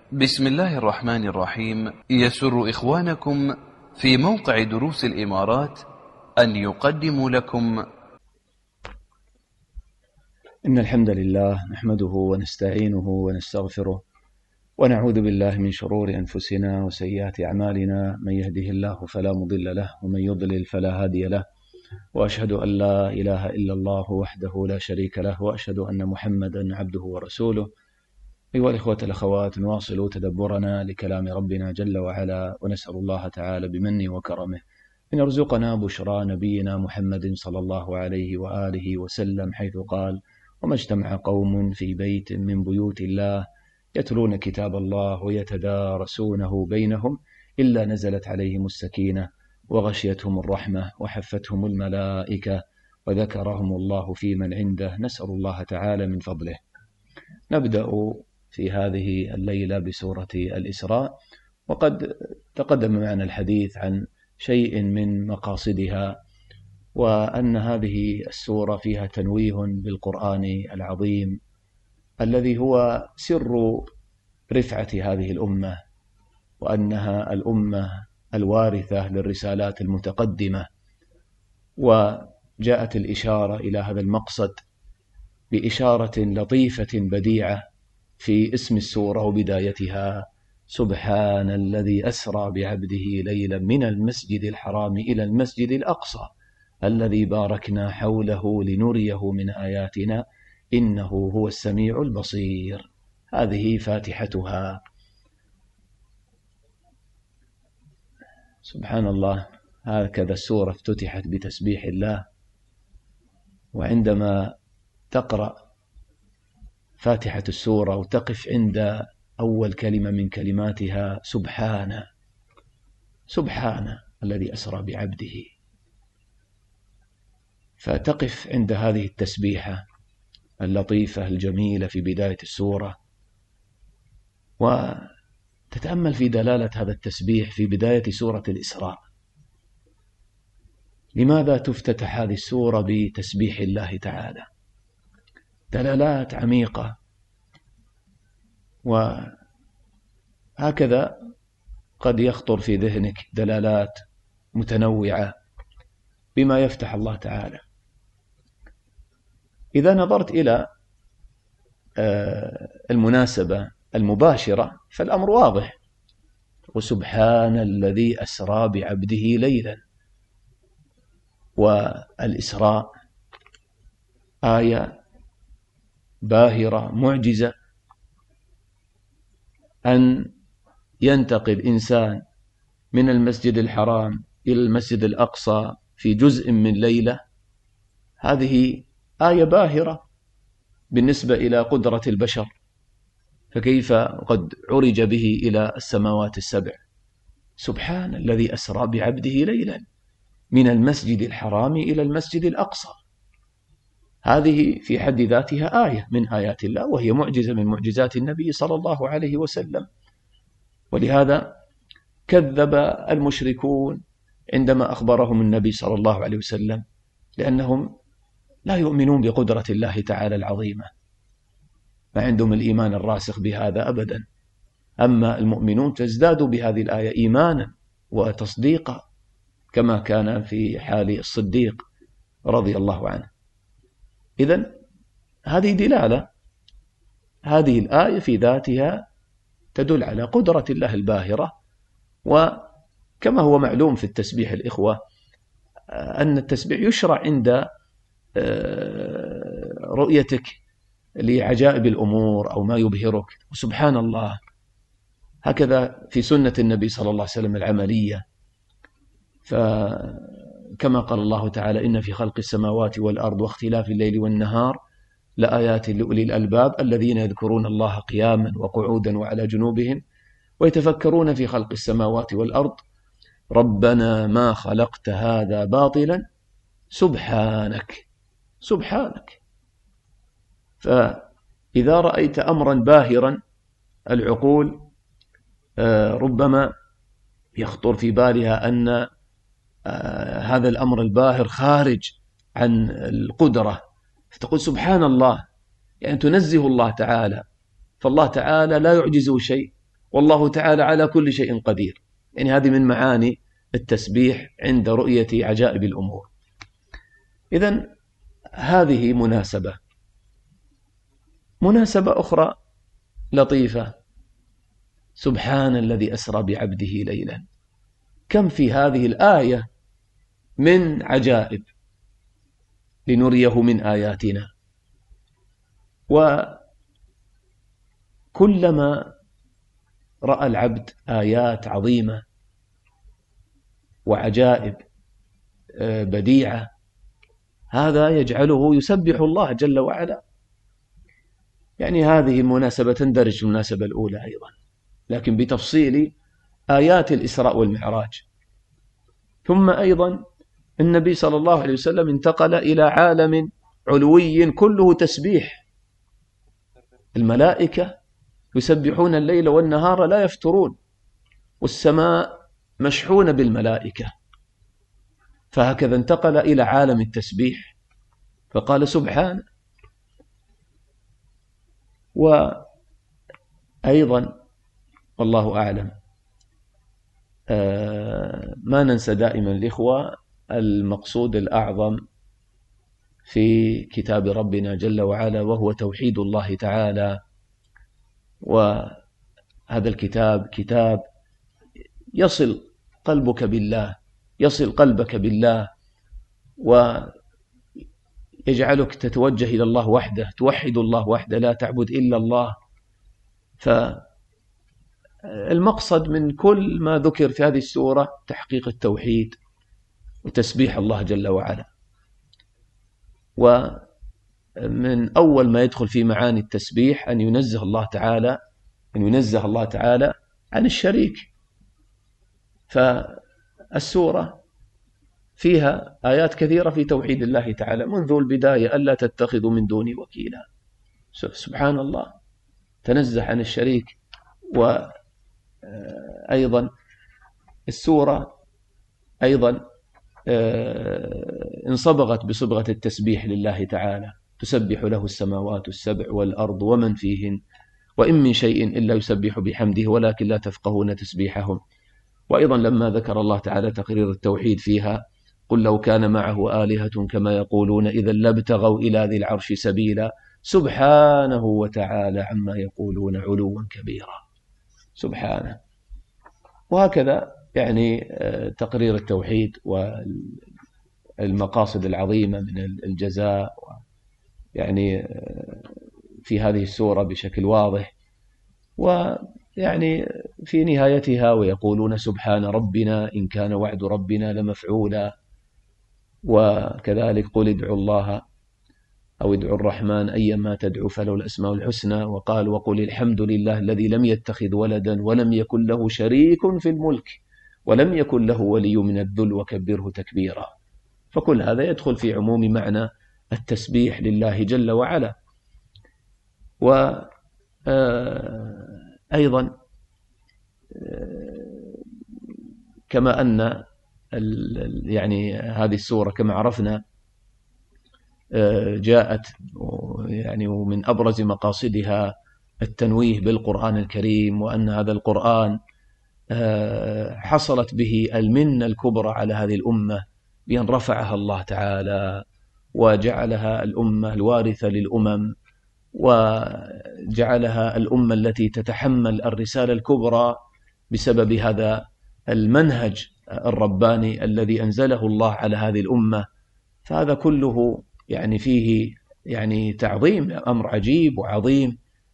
بسم الله الرحمن الرحيم. يسر إخوانكم في موقع دروس الإمارات أن يقدموا لكم إن الحمد لله نحمده ونستعينه ونستغفره ونعوذ بالله من شرور أنفسنا وسيئات أعمالنا، من يهده الله فلا مضل له ومن يضلل فلا هادي له، وأشهد أن لا إله إلا الله وحده لا شريك له، وأشهد أن محمدا عبده ورسوله. أيها الإخوة الأخوات، نواصل تدبرنا لكلام ربنا جل وعلا، ونسأل الله تعالى بمنه وكرمه أن يرزقنا بشرى نبينا محمد صلى الله عليه وآله وسلم، حيث قال: وما اجتمع قوم في بيت من بيوت الله يتلون كتاب الله ويتدارسونه بينهم إلا نزلت عليهم السكينة وغشيتهم الرحمة وحفتهم الملائكة وذكرهم الله في من عنده. نسأل الله تعالى من فضله. نبدأ في هذه الليلة بسورة الإسراء، وقد تقدم معنا الحديث عن شيء من مقاصدها، وأن هذه السورة فيها تنويه بالقرآن العظيم الذي هو سر رفعة هذه الأمة، وأنها الأمة الوارثة للرسالات المتقدمة. وجاءت الإشارة إلى هذا المقصد بإشارة لطيفة بديعة في اسم السورة وبدايتها: سبحان الذي أسرى بعبده ليلا من المسجد الحرام إلى المسجد الأقصى الذي باركنا حوله لنريه من آياتنا إنه هو السميع البصير. هذه فاتحتها. سبحان الله، هكذا السورة افتتحت بتسبيح الله. وعندما تقرأ فاتحة السورة وتقف عند أول كلمة من كلماتها: سبحان الذي أسرى بعبده، فتقف عند هذه التسبيحة اللطيفة الجميلة في بداية السورة، وتتأمل في دلالة هذا التسبيح في بداية سورة الإسراء. لماذا تفتتح هذه السورة بتسبيح الله تعالى؟ دلالات عميقة، وهكذا قد يخطر في ذهنك دلالات متنوعة بما يفتح الله تعالى. إذا نظرت إلى المناسبة المباشرة فالأمر واضح: وسبحان الذي أسرى بعبده ليلا. والإسراء آية باهرة معجزة، أن ينتقل إنسان من المسجد الحرام إلى المسجد الأقصى في جزء من ليلة، هذه آية باهرة بالنسبة إلى قدرة البشر، فكيف قد عرج به إلى السماوات السبع. سبحان الذي أسرى بعبده ليلا من المسجد الحرام إلى المسجد الأقصى. هذه في حد ذاتها آية من آيات الله، وهي معجزة من معجزات النبي صلى الله عليه وسلم. ولهذا كذب المشركون عندما أخبرهم النبي صلى الله عليه وسلم، لأنهم لا يؤمنون بقدرة الله تعالى العظيمة، ما عندهم الإيمان الراسخ بهذا أبدا. أما المؤمنون تزداد بهذه الآية إيمانا وتصديقا، كما كان في حال الصديق رضي الله عنه. إذن هذه دلالة، هذه الآية في ذاتها تدل على قدرة الله الباهرة. وكما هو معلوم في التسبيح الإخوة، أن التسبيح يشرع عند رؤيتك لعجائب الأمور أو ما يبهرك، وسبحان الله. هكذا في سنة النبي صلى الله عليه وسلم العملية، فكما قال الله تعالى: إن في خلق السماوات والأرض واختلاف الليل والنهار لآيات لأولي الألباب الذين يذكرون الله قياما وقعودا وعلى جنوبهم ويتفكرون في خلق السماوات والأرض ربنا ما خلقت هذا باطلا سبحانك. فإذا رأيت أمرا باهرا العقول ربما يخطر في بالها أن هذا الأمر الباهر خارج عن القدرة، فتقول سبحان الله، يعني تنزه الله تعالى، فالله تعالى لا يعجزه شيء، والله تعالى على كل شيء قدير. يعني هذه من معاني التسبيح عند رؤية عجائب الأمور. إذن هذه مناسبة أخرى لطيفة: سبحان الذي أسرى بعبده ليلا. كم في هذه الآية من عجائب لنريه من آياتنا. وكلما رأى العبد آيات عظيمة وعجائب بديعة، هذا يجعله يسبح الله جل وعلا. يعني هذه المناسبة تندرج في المناسبة الأولى أيضا، لكن بتفصيل آيات الإسراء والمعراج. ثم أيضا النبي صلى الله عليه وسلم انتقل إلى عالم علوي كله تسبيح. الملائكة يسبحون الليل والنهار لا يفترون، والسماء مشحونة بالملائكة. فهكذا انتقل إلى عالم التسبيح فقال سبحان. وأيضا والله أعلم ما ننسى دائما الإخوة المقصود الأعظم في كتاب ربنا جل وعلا، وهو توحيد الله تعالى. وهذا الكتاب كتاب يصل قلبك بالله، يصل قلبك بالله، ويجعلك تتوجه إلى الله وحده، توحد الله وحده، لا تعبد إلا الله. فالمقصد من كل ما ذكر في هذه السورة تحقيق التوحيد وتسبيح الله جل وعلا. ومن أول ما يدخل في معاني التسبيح أن ينزه الله تعالى عن الشريك. فالسورة فيها آيات كثيرة في توحيد الله تعالى منذ البداية: ألا تتخذوا من دوني وكيلا. سبحان الله، تنزه عن الشريك. وأيضا السورة أيضا انصبغت بصبغة التسبيح لله تعالى: تسبح له السماوات السبع والأرض ومن فيهن وإن من شيء إلا يسبح بحمده ولكن لا تفقهون تسبيحهم. وأيضا لما ذكر الله تعالى تقرير التوحيد فيها: قل لو كان معه آلهة كما يقولون إذا لابتغوا إلى ذي العرش سبيلا سبحانه وتعالى عما يقولون علوا كبيرا. سبحانه. وهكذا يعني تقرير التوحيد والمقاصد العظيمة من الجزاء يعني في هذه السورة بشكل واضح. ويعني في نهايتها: ويقولون سبحان ربنا إن كان وعد ربنا لمفعولا. وكذلك: قل ادعوا الله أو ادعوا الرحمن أيما تدعو فله الأسماء الحسنى. وقال: وقل الحمد لله الذي لم يتخذ ولدا ولم يكن له شريك في الملك ولم يكن له ولي من الذل وكبره تكبيرا. فكل هذا يدخل في عموم معنى التسبيح لله جل وعلا. وأيضا كما أن يعني هذه السورة كما عرفنا جاءت يعني ومن أبرز مقاصدها التنويه بالقرآن الكريم، وأن هذا القرآن حصلت به المنة الكبرى على هذه الأمة بأن رفعها الله تعالى وجعلها الأمة الوارثة للأمم، وجعلها الأمة التي تتحمل الرسالة الكبرى بسبب هذا المنهج الرباني الذي أنزله الله على هذه الأمة. فهذا كله يعني فيه يعني تعظيم، أمر عجيب وعظيم،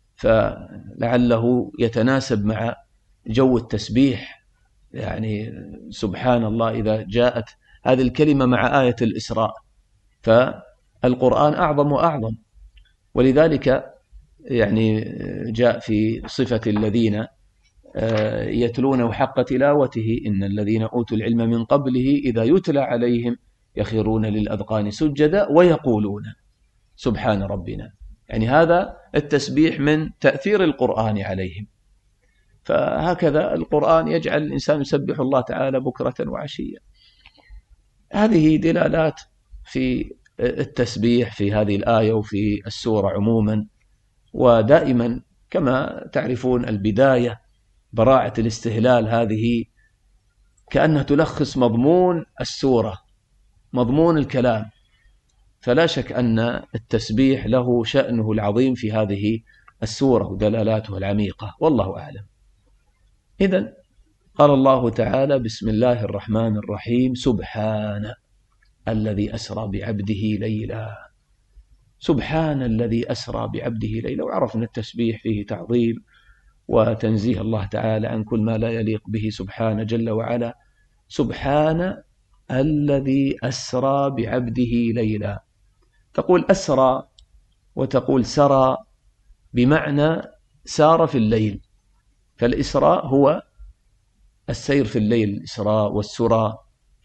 فلعله يتناسب مع جو التسبيح. يعني سبحان الله إذا جاءت هذه الكلمة مع آية الإسراء فالقرآن أعظم وأعظم. ولذلك يعني جاء في صفة الذين يتلونه حق تلاوته: إن الذين أوتوا العلم من قبله إذا يتلى عليهم يخرون للأذقان سجدا ويقولون سبحان ربنا. يعني هذا التسبيح من تأثير القرآن عليهم. فهكذا القرآن يجعل الإنسان يسبح الله تعالى بكرة وعشية. هذه دلالات في التسبيح في هذه الآية وفي السورة عموما. ودائما كما تعرفون البداية براعة الاستهلال هذه كأنها تلخص مضمون السورة، مضمون الكلام. فلا شك أن التسبيح له شأنه العظيم في هذه السورة ودلالاتها العميقة، والله أعلم. إذن قال الله تعالى: بسم الله الرحمن الرحيم، سبحان الذي أسرى بعبده ليلا. سبحان الذي أسرى بعبده ليلا. وعرفنا التسبيح فيه تعظيم وتنزيه الله تعالى عن كل ما لا يليق به سبحانه جل وعلا. سبحان الذي أسرى بعبده ليلا. تقول أسرى وتقول سرى، بمعنى سار في الليل. فالإسراء هو السير في الليل، الإسراء والسرى،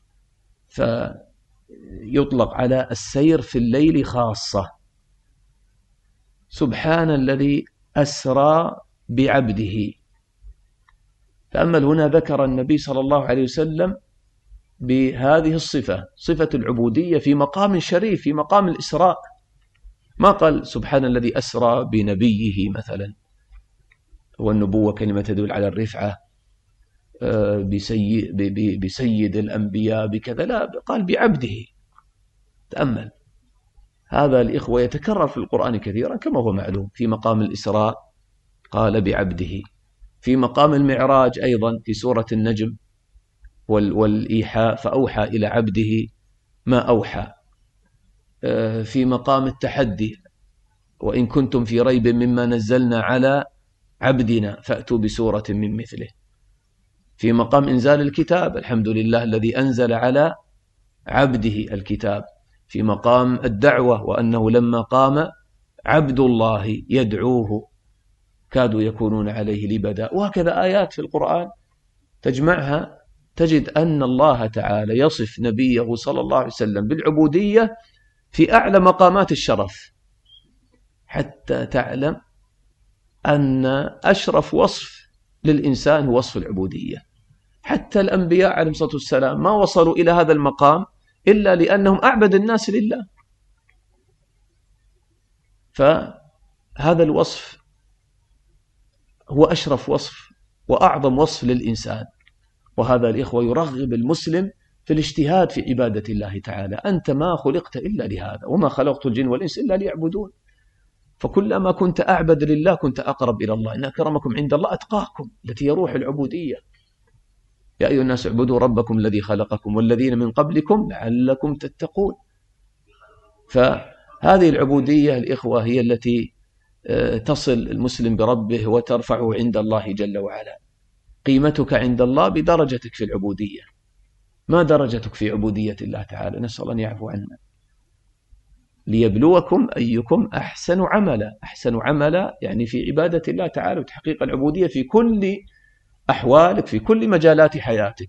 فيطلق على السير في الليل خاصة. سبحان الذي أسرى بعبده. تأمل هنا، ذكر النبي صلى الله عليه وسلم بهذه الصفة، صفة العبودية، في مقام شريف، في مقام الإسراء. ما قال سبحان الذي أسرى بنبيه مثلا، والنبوة كلمة تدل على الرفعة، بسيد الأنبياء بكذا، لا، قال بعبده. تأمل هذا الإخوة يتكرر في القرآن كثيرا كما هو معلوم. في مقام الإسراء قال بعبده، في مقام المعراج أيضا في سورة النجم والإيحاء، فأوحى إلى عبده ما أوحى. في مقام التحدي، وإن كنتم في ريب مما نزلنا على عبدنا فأتوا بسورة من مثله. في مقام إنزال الكتاب، الحمد لله الذي أنزل على عبده الكتاب. في مقام الدعوة، وأنه لما قام عبد الله يدعوه كادوا يكونون عليه لبدا. وهكذا آيات في القرآن تجمعها تجد أن الله تعالى يصف نبيه صلى الله عليه وسلم بالعبودية في أعلى مقامات الشرف، حتى تعلم أن أشرف وصف للإنسان هو وصف العبودية. حتى الأنبياء عليهم الصلاة والسلام ما وصلوا إلى هذا المقام إلا لأنهم أعبد الناس لله. فهذا الوصف هو أشرف وصف وأعظم وصف للإنسان. وهذا الإخوة يرغب المسلم في الاجتهاد في عبادة الله تعالى. أنت ما خلقت إلا لهذا، وما خلقت الجن والإنس إلا ليعبدون. فكلما كنت أعبد لله كنت أقرب إلى الله. إن أكرمكم عند الله أتقاكم، التي هي روح العبودية. يا أيها الناس اعبدوا ربكم الذي خلقكم والذين من قبلكم لعلكم تتقون. فهذه العبودية الإخوة هي التي تصل المسلم بربه وترفعه عند الله جل وعلا. قيمتك عند الله بدرجتك في العبودية، ما درجتك في عبودية الله تعالى. نسأل الله أن يعفو عنا. ليبلوكم أيكم أحسن عملا. أحسن عملا يعني في عبادة الله تعالى وتحقيق العبودية في كل أحوالك، في كل مجالات حياتك.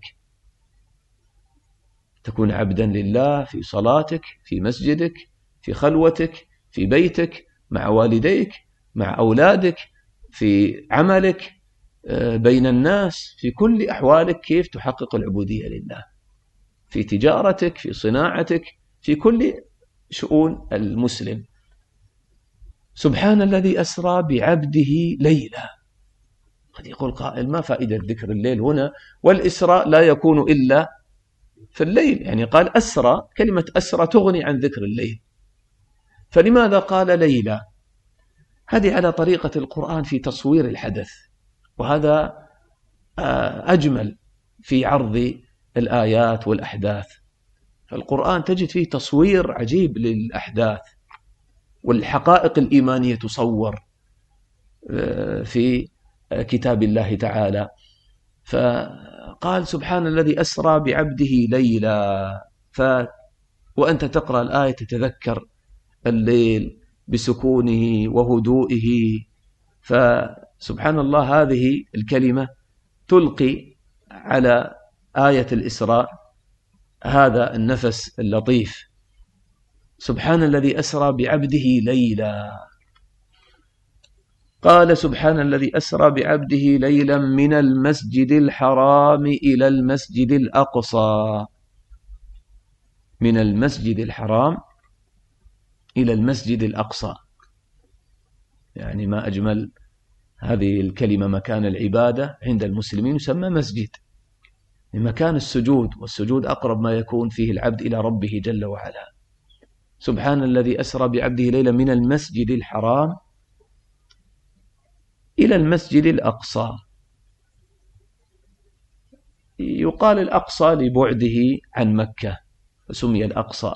تكون عبدا لله في صلاتك، في مسجدك، في خلوتك، في بيتك، مع والديك، مع أولادك، في عملك، بين الناس، في كل أحوالك كيف تحقق العبودية لله، في تجارتك، في صناعتك، في كل شؤون المسلم. سبحان الذي أسرى بعبده ليلا. قد يقول قائل: ما فائدة ذكر الليل هنا؟ والإسراء لا يكون إلا في الليل. يعني قال أسرى، كلمة أسرى تغني عن ذكر الليل، فلماذا قال ليلا؟ هذه على طريقة القرآن في تصوير الحدث، وهذا أجمل في عرض الآيات والأحداث. فالقرآن تجد فيه تصوير عجيب للأحداث والحقائق الإيمانية تصور في كتاب الله تعالى. فقال سبحان الذي أسرى بعبده ليلا. وأنت تقرأ الآية تتذكر الليل بسكونه وهدوئه. فسبحان الله هذه الكلمة تلقي على آية الإسراء هذا النفس اللطيف. سبحان الذي أسرى بعبده ليلا. قال سبحان الذي أسرى بعبده ليلا من المسجد الحرام إلى المسجد الأقصى. من المسجد الحرام إلى المسجد الأقصى، يعني ما أجمل هذه الكلمة مكان العبادة عند المسلمين يسمى مسجد، مكان السجود، والسجود أقرب ما يكون فيه العبد إلى ربه جل وعلا. سبحان الذي أسرى بعبده ليلا من المسجد الحرام إلى المسجد الأقصى. يقال الأقصى لبعده عن مكة فسمي الأقصى.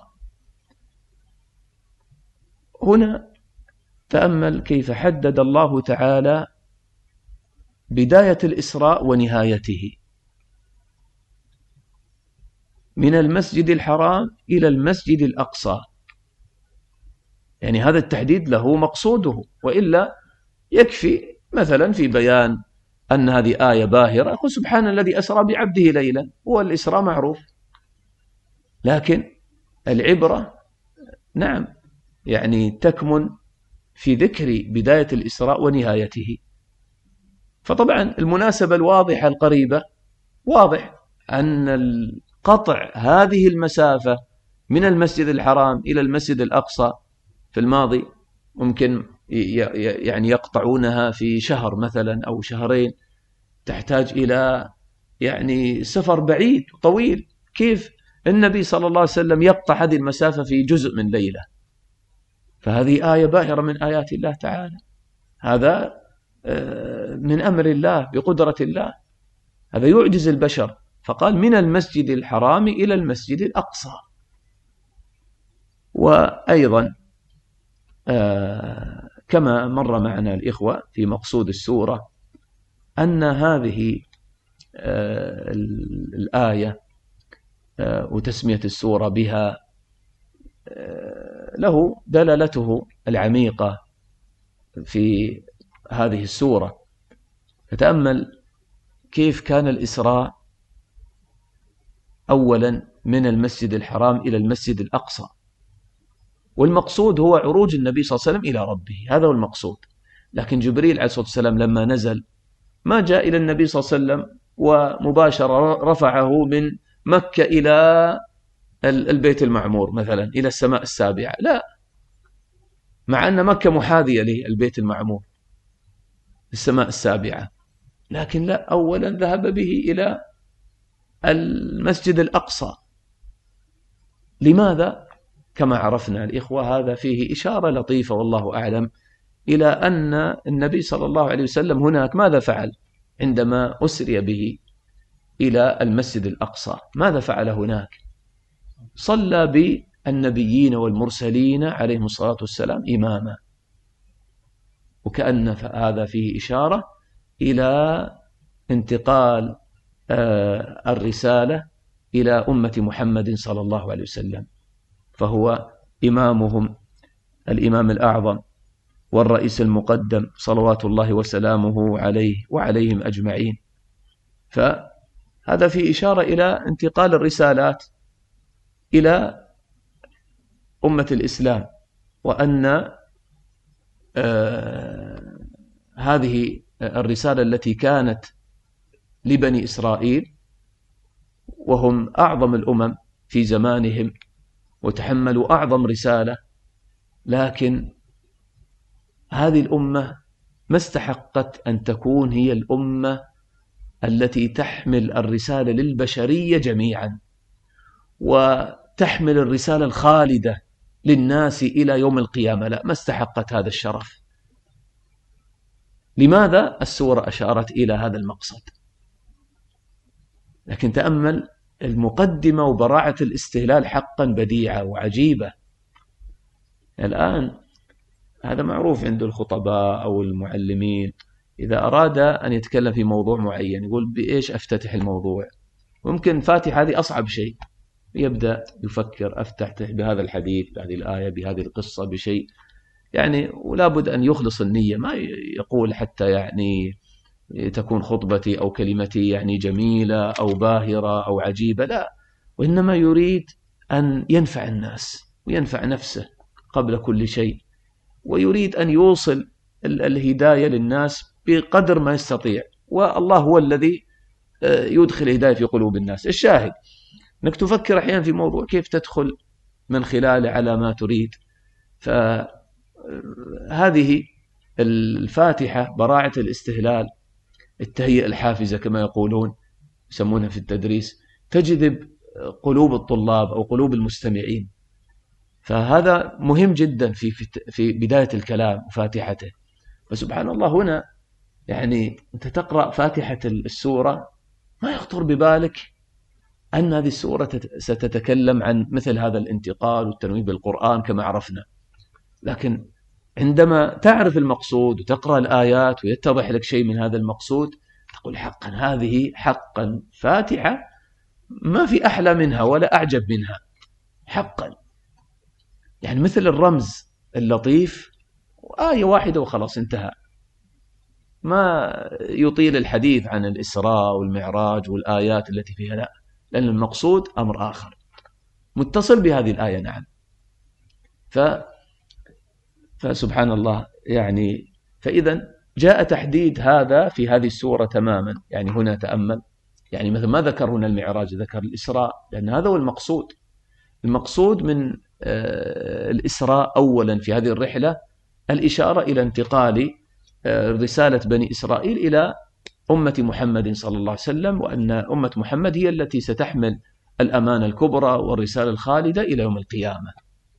هنا تأمل كيف حدد الله تعالى بداية الإسراء ونهايته، من المسجد الحرام إلى المسجد الأقصى. يعني هذا التحديد له مقصوده، وإلا يكفي مثلا في بيان أن هذه آية باهرة يقول سبحان الذي أسرى بعبده ليلا، هو الإسراء معروف، لكن العبرة نعم يعني تكمن في ذكر بداية الإسراء ونهايته. فطبعا المناسبة الواضحة القريبة واضح أن القطع هذه المسافة من المسجد الحرام إلى المسجد الأقصى في الماضي ممكن يعني يقطعونها في شهر مثلا أو شهرين، تحتاج إلى يعني سفر بعيد طويل. كيف النبي صلى الله عليه وسلم يقطع هذه المسافة في جزء من ليلة؟ فهذه آية باهرة من آيات الله تعالى، هذا من أمر الله بقدرة الله، هذا يعجز البشر. فقال من المسجد الحرام إلى المسجد الأقصى. وأيضا كما مر معنا الإخوة في مقصود السورة أن هذه الآية وتسمية السورة بها له دلالته العميقة في هذه السورة. فتأمل كيف كان الإسراء أولا من المسجد الحرام إلى المسجد الأقصى، والمقصود هو عروج النبي صلى الله عليه وسلم إلى ربه، هذا هو المقصود. لكن جبريل عليه الصلاة والسلام لما نزل ما جاء إلى النبي صلى الله عليه وسلم ومباشرة رفعه من مكة إلى البيت المعمور مثلا إلى السماء السابعة، لا، مع أن مكة محاذية للبيت المعمور السماء السابعة، لكن لا، أولا ذهب به إلى المسجد الأقصى. لماذا؟ كما عرفنا الإخوة هذا فيه إشارة لطيفة والله أعلم إلى أن النبي صلى الله عليه وسلم هناك ماذا فعل عندما أسري به إلى المسجد الأقصى؟ ماذا فعل هناك؟ صلى بالنبيين والمرسلين عليهم الصلاة والسلام إماما، وكأن هذا فيه إشارة إلى انتقال الرسالة إلى أمة محمد صلى الله عليه وسلم، فهو إمامهم الإمام الأعظم والرئيس المقدم صلوات الله وسلامه عليه وعليهم أجمعين. فهذا فيه إشارة إلى انتقال الرسالات إلى أمة الإسلام، وأن هذه الرسالة التي كانت لبني إسرائيل وهم أعظم الأمم في زمانهم وتحملوا أعظم رسالة، لكن هذه الأمة ما استحقت أن تكون هي الأمة التي تحمل الرسالة للبشرية جميعا وتحمل الرسالة الخالدة للناس إلى يوم القيامة، لا، ما استحقت هذا الشرف. لماذا؟ السورة أشارت إلى هذا المقصد. لكن تأمل المقدمة وبراعة الاستهلال حقا بديعة وعجيبة. الآن هذا معروف عند الخطباء أو المعلمين، إذا أراد أن يتكلم في موضوع معين يقول بإيش أفتتح الموضوع؟ ممكن فاتح هذه أصعب شيء، يبدأ يفكر أفتتح بهذا الحديث، بهذه الآية، بهذه القصة، بشيء يعني، ولا بد أن يخلص النية، ما يقول حتى يعني تكون خطبتي أو كلمتي يعني جميلة أو باهرة أو عجيبة، لا، وإنما يريد أن ينفع الناس وينفع نفسه قبل كل شيء، ويريد أن يوصل الهداية للناس بقدر ما يستطيع، والله هو الذي يدخل الهداية في قلوب الناس. الشاهد أنك تفكر أحيانا في موضوع كيف تدخل من خلاله على ما تريد. فهذه الفاتحة براعة الاستهلال، التهيئة الحافزة كما يقولون يسمونها في التدريس، تجذب قلوب الطلاب أو قلوب المستمعين. فهذا مهم جدا في بداية الكلام وفاتحته. فسبحان الله هنا يعني أنت تقرأ فاتحة السورة ما يخطر ببالك أن هذه السورة ستتكلم عن مثل هذا الانتقال والتنويه بالقرآن كما عرفنا، لكن عندما تعرف المقصود وتقرأ الآيات ويتضح لك شيء من هذا المقصود تقول حقا هذه حقا فاتحة ما في أحلى منها ولا أعجب منها حقا. يعني مثل الرمز اللطيف، آية واحدة وخلاص انتهى، ما يطيل الحديث عن الإسراء والمعراج والآيات التي فيها، لا، لأن المقصود أمر آخر متصل بهذه الآية. نعم. فسبحان الله يعني، فإذا جاء تحديد هذا في هذه السورة تماما. يعني هنا تأمل، يعني مثل ما ذكر هنا المعراج ذكر الإسراء، لأن هذا هو المقصود. المقصود من الإسراء أولا في هذه الرحلة الإشارة إلى انتقال رسالة بني إسرائيل إلى أمة محمد صلى الله عليه وسلم، وأن أمة محمد هي التي ستحمل الأمانة الكبرى والرسالة الخالدة إلى يوم القيامة.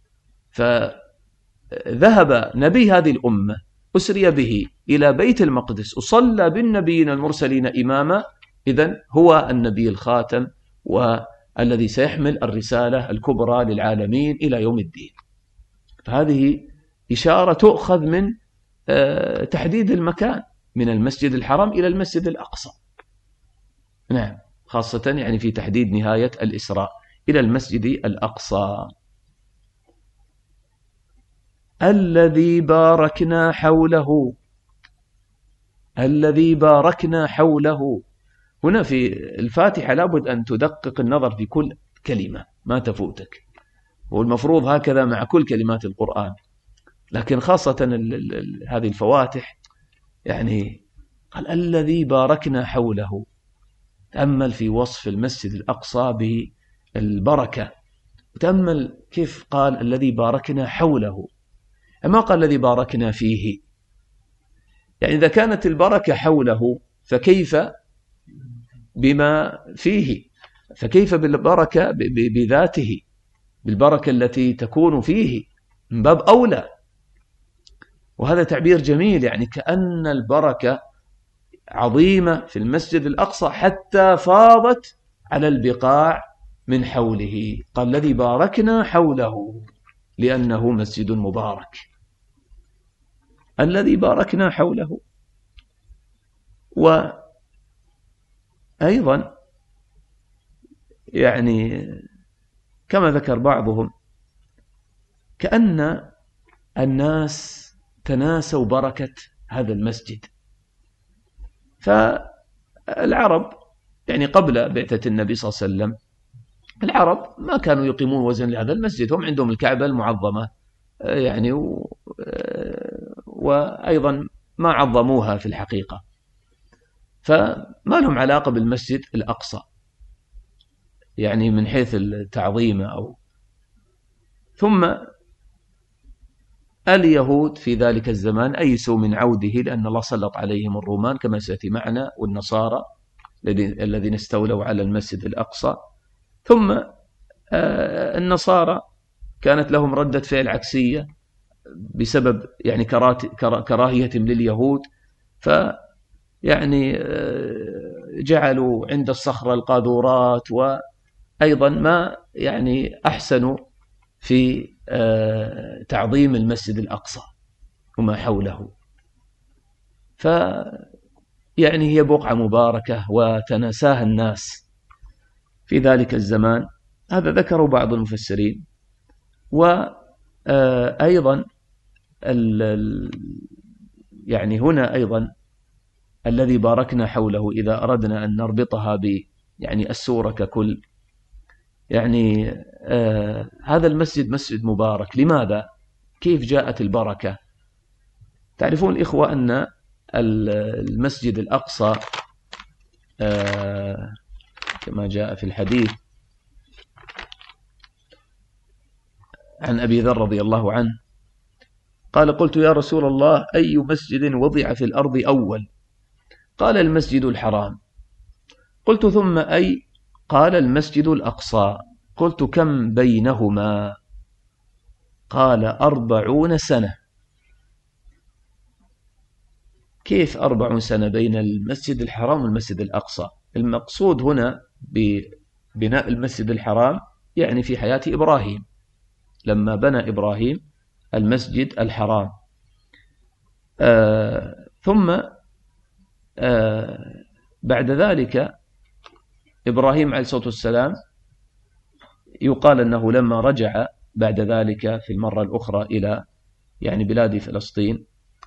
فذهب نبي هذه الأمة أسري به إلى بيت المقدس وصلى بالنبيين المرسلين إماما، إذن هو النبي الخاتم والذي سيحمل الرسالة الكبرى للعالمين إلى يوم الدين. فهذه إشارة تؤخذ من تحديد المكان من المسجد الحرام إلى المسجد الأقصى. نعم، خاصة يعني في تحديد نهاية الإسراء إلى المسجد الأقصى الذي باركنا حوله. الذي باركنا حوله هنا في الفاتحة لابد أن تدقق النظر في كل كلمة ما تفوتك، والمفروض هكذا مع كل كلمات القرآن، لكن خاصة هذه الفواتح يعني قال الذي باركنا حوله. تأمل في وصف المسجد الأقصى بالبركة، وتأمل كيف قال الذي باركنا حوله، ما قال الذي باركنا فيه. يعني إذا كانت البركة حوله فكيف بما فيه، فكيف بالبركة بذاته، بالبركة التي تكون فيه من باب أولى. وهذا تعبير جميل، يعني كأن البركة عظيمة في المسجد الأقصى حتى فاضت على البقاع من حوله. قال الذي باركنا حوله لأنه مسجد مبارك. الذي باركنا حوله. وأيضا يعني كما ذكر بعضهم كأن الناس تناسوا بركة هذا المسجد. فالعرب يعني قبل بعثة النبي صلى الله عليه وسلم العرب ما كانوا يقيمون وزن لهذا المسجد، هم عندهم الكعبة المعظمة يعني وأيضا ما عظموها في الحقيقة، فما لهم علاقة بالمسجد الأقصى يعني من حيث التعظيم ثم اليهود في ذلك الزمان أيسوا من عوده، لأن الله سلط عليهم الرومان كما سيأتي معنا، والنصارى الذين استولوا على المسجد الأقصى. ثم النصارى كانت لهم ردة فعل عكسية بسبب يعني كراهيتهم لليهود، فيعني جعلوا عند الصخرة القاذورات، وأيضا ما يعني أحسنوا في تعظيم المسجد الأقصى وما حوله. فيعني هي بقعة مباركة وتناساها الناس في ذلك الزمان، هذا ذكروا بعض المفسرين. وأيضا يعني هنا أيضا الذي باركنا حوله إذا أردنا أن نربطها يعني السورة ككل، يعني هذا المسجد مسجد مبارك. لماذا؟ كيف جاءت البركة؟ تعرفون الإخوة أن المسجد الأقصى كما جاء في الحديث عن أبي ذر رضي الله عنه قال: قلت يا رسول الله أي مسجد وضع في الأرض أول؟ قال: المسجد الحرام. قلت: ثم أي؟ قال: المسجد الأقصى. قلت: كم بينهما؟ قال: 40 سنة. كيف 40 سنة بين المسجد الحرام والمسجد الأقصى؟ المقصود هنا ببناء المسجد الحرام يعني في حياة إبراهيم، لما بنى إبراهيم المسجد الحرام. ثم بعد ذلك إبراهيم عليه الصلاة والسلام يقال أنه لما رجع بعد ذلك في المرة الأخرى إلى يعني بلاد فلسطين،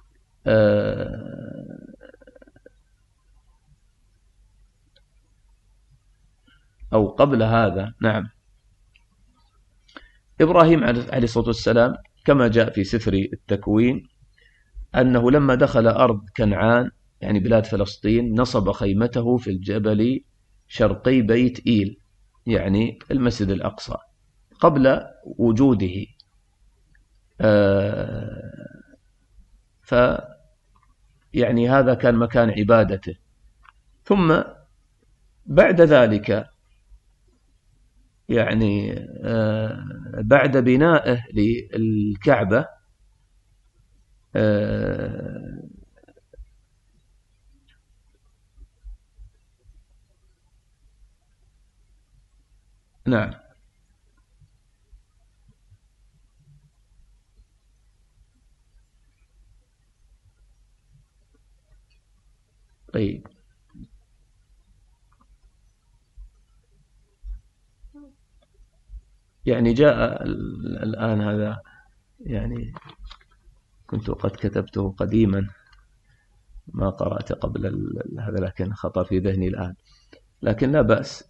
أو قبل هذا، نعم، إبراهيم عليه الصلاة والسلام كما جاء في سفر التكوين أنه لما دخل أرض كنعان يعني بلاد فلسطين نصب خيمته في الجبل شرقي بيت إيل يعني المسجد الأقصى قبل وجوده. يعني هذا كان مكان عبادته. ثم بعد ذلك يعني بعد بنائه للكعبة نعم، طيب، يعني جاء الآن هذا يعني كنت قد كتبته قديما ما قرأت قبل هذا، لكن خطر في ذهني الآن، لكن لا بأس.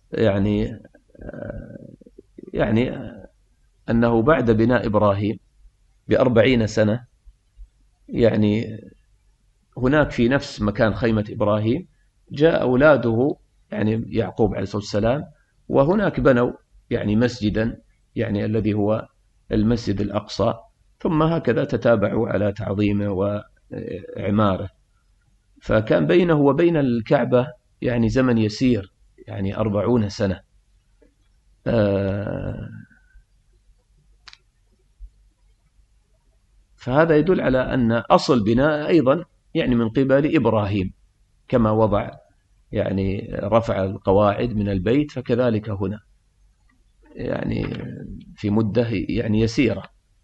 يعني أنه بعد بناء إبراهيم ب40 سنة يعني هناك في نفس مكان خيمة إبراهيم جاء أولاده يعني يعقوب عليه الصلاة والسلام، وهناك بنوا يعني مسجدا يعني الذي هو المسجد الأقصى، ثم هكذا تتابعوا على تعظيمه وإعماره. فكان بينه وبين الكعبة يعني زمن يسير، يعني 40 سنة. فهذا يدل على أن أصل بناء أيضا يعني من قبل إبراهيم، كما وضع يعني رفع القواعد من البيت، فكذلك هنا يعني في مدة يعني يسيرة.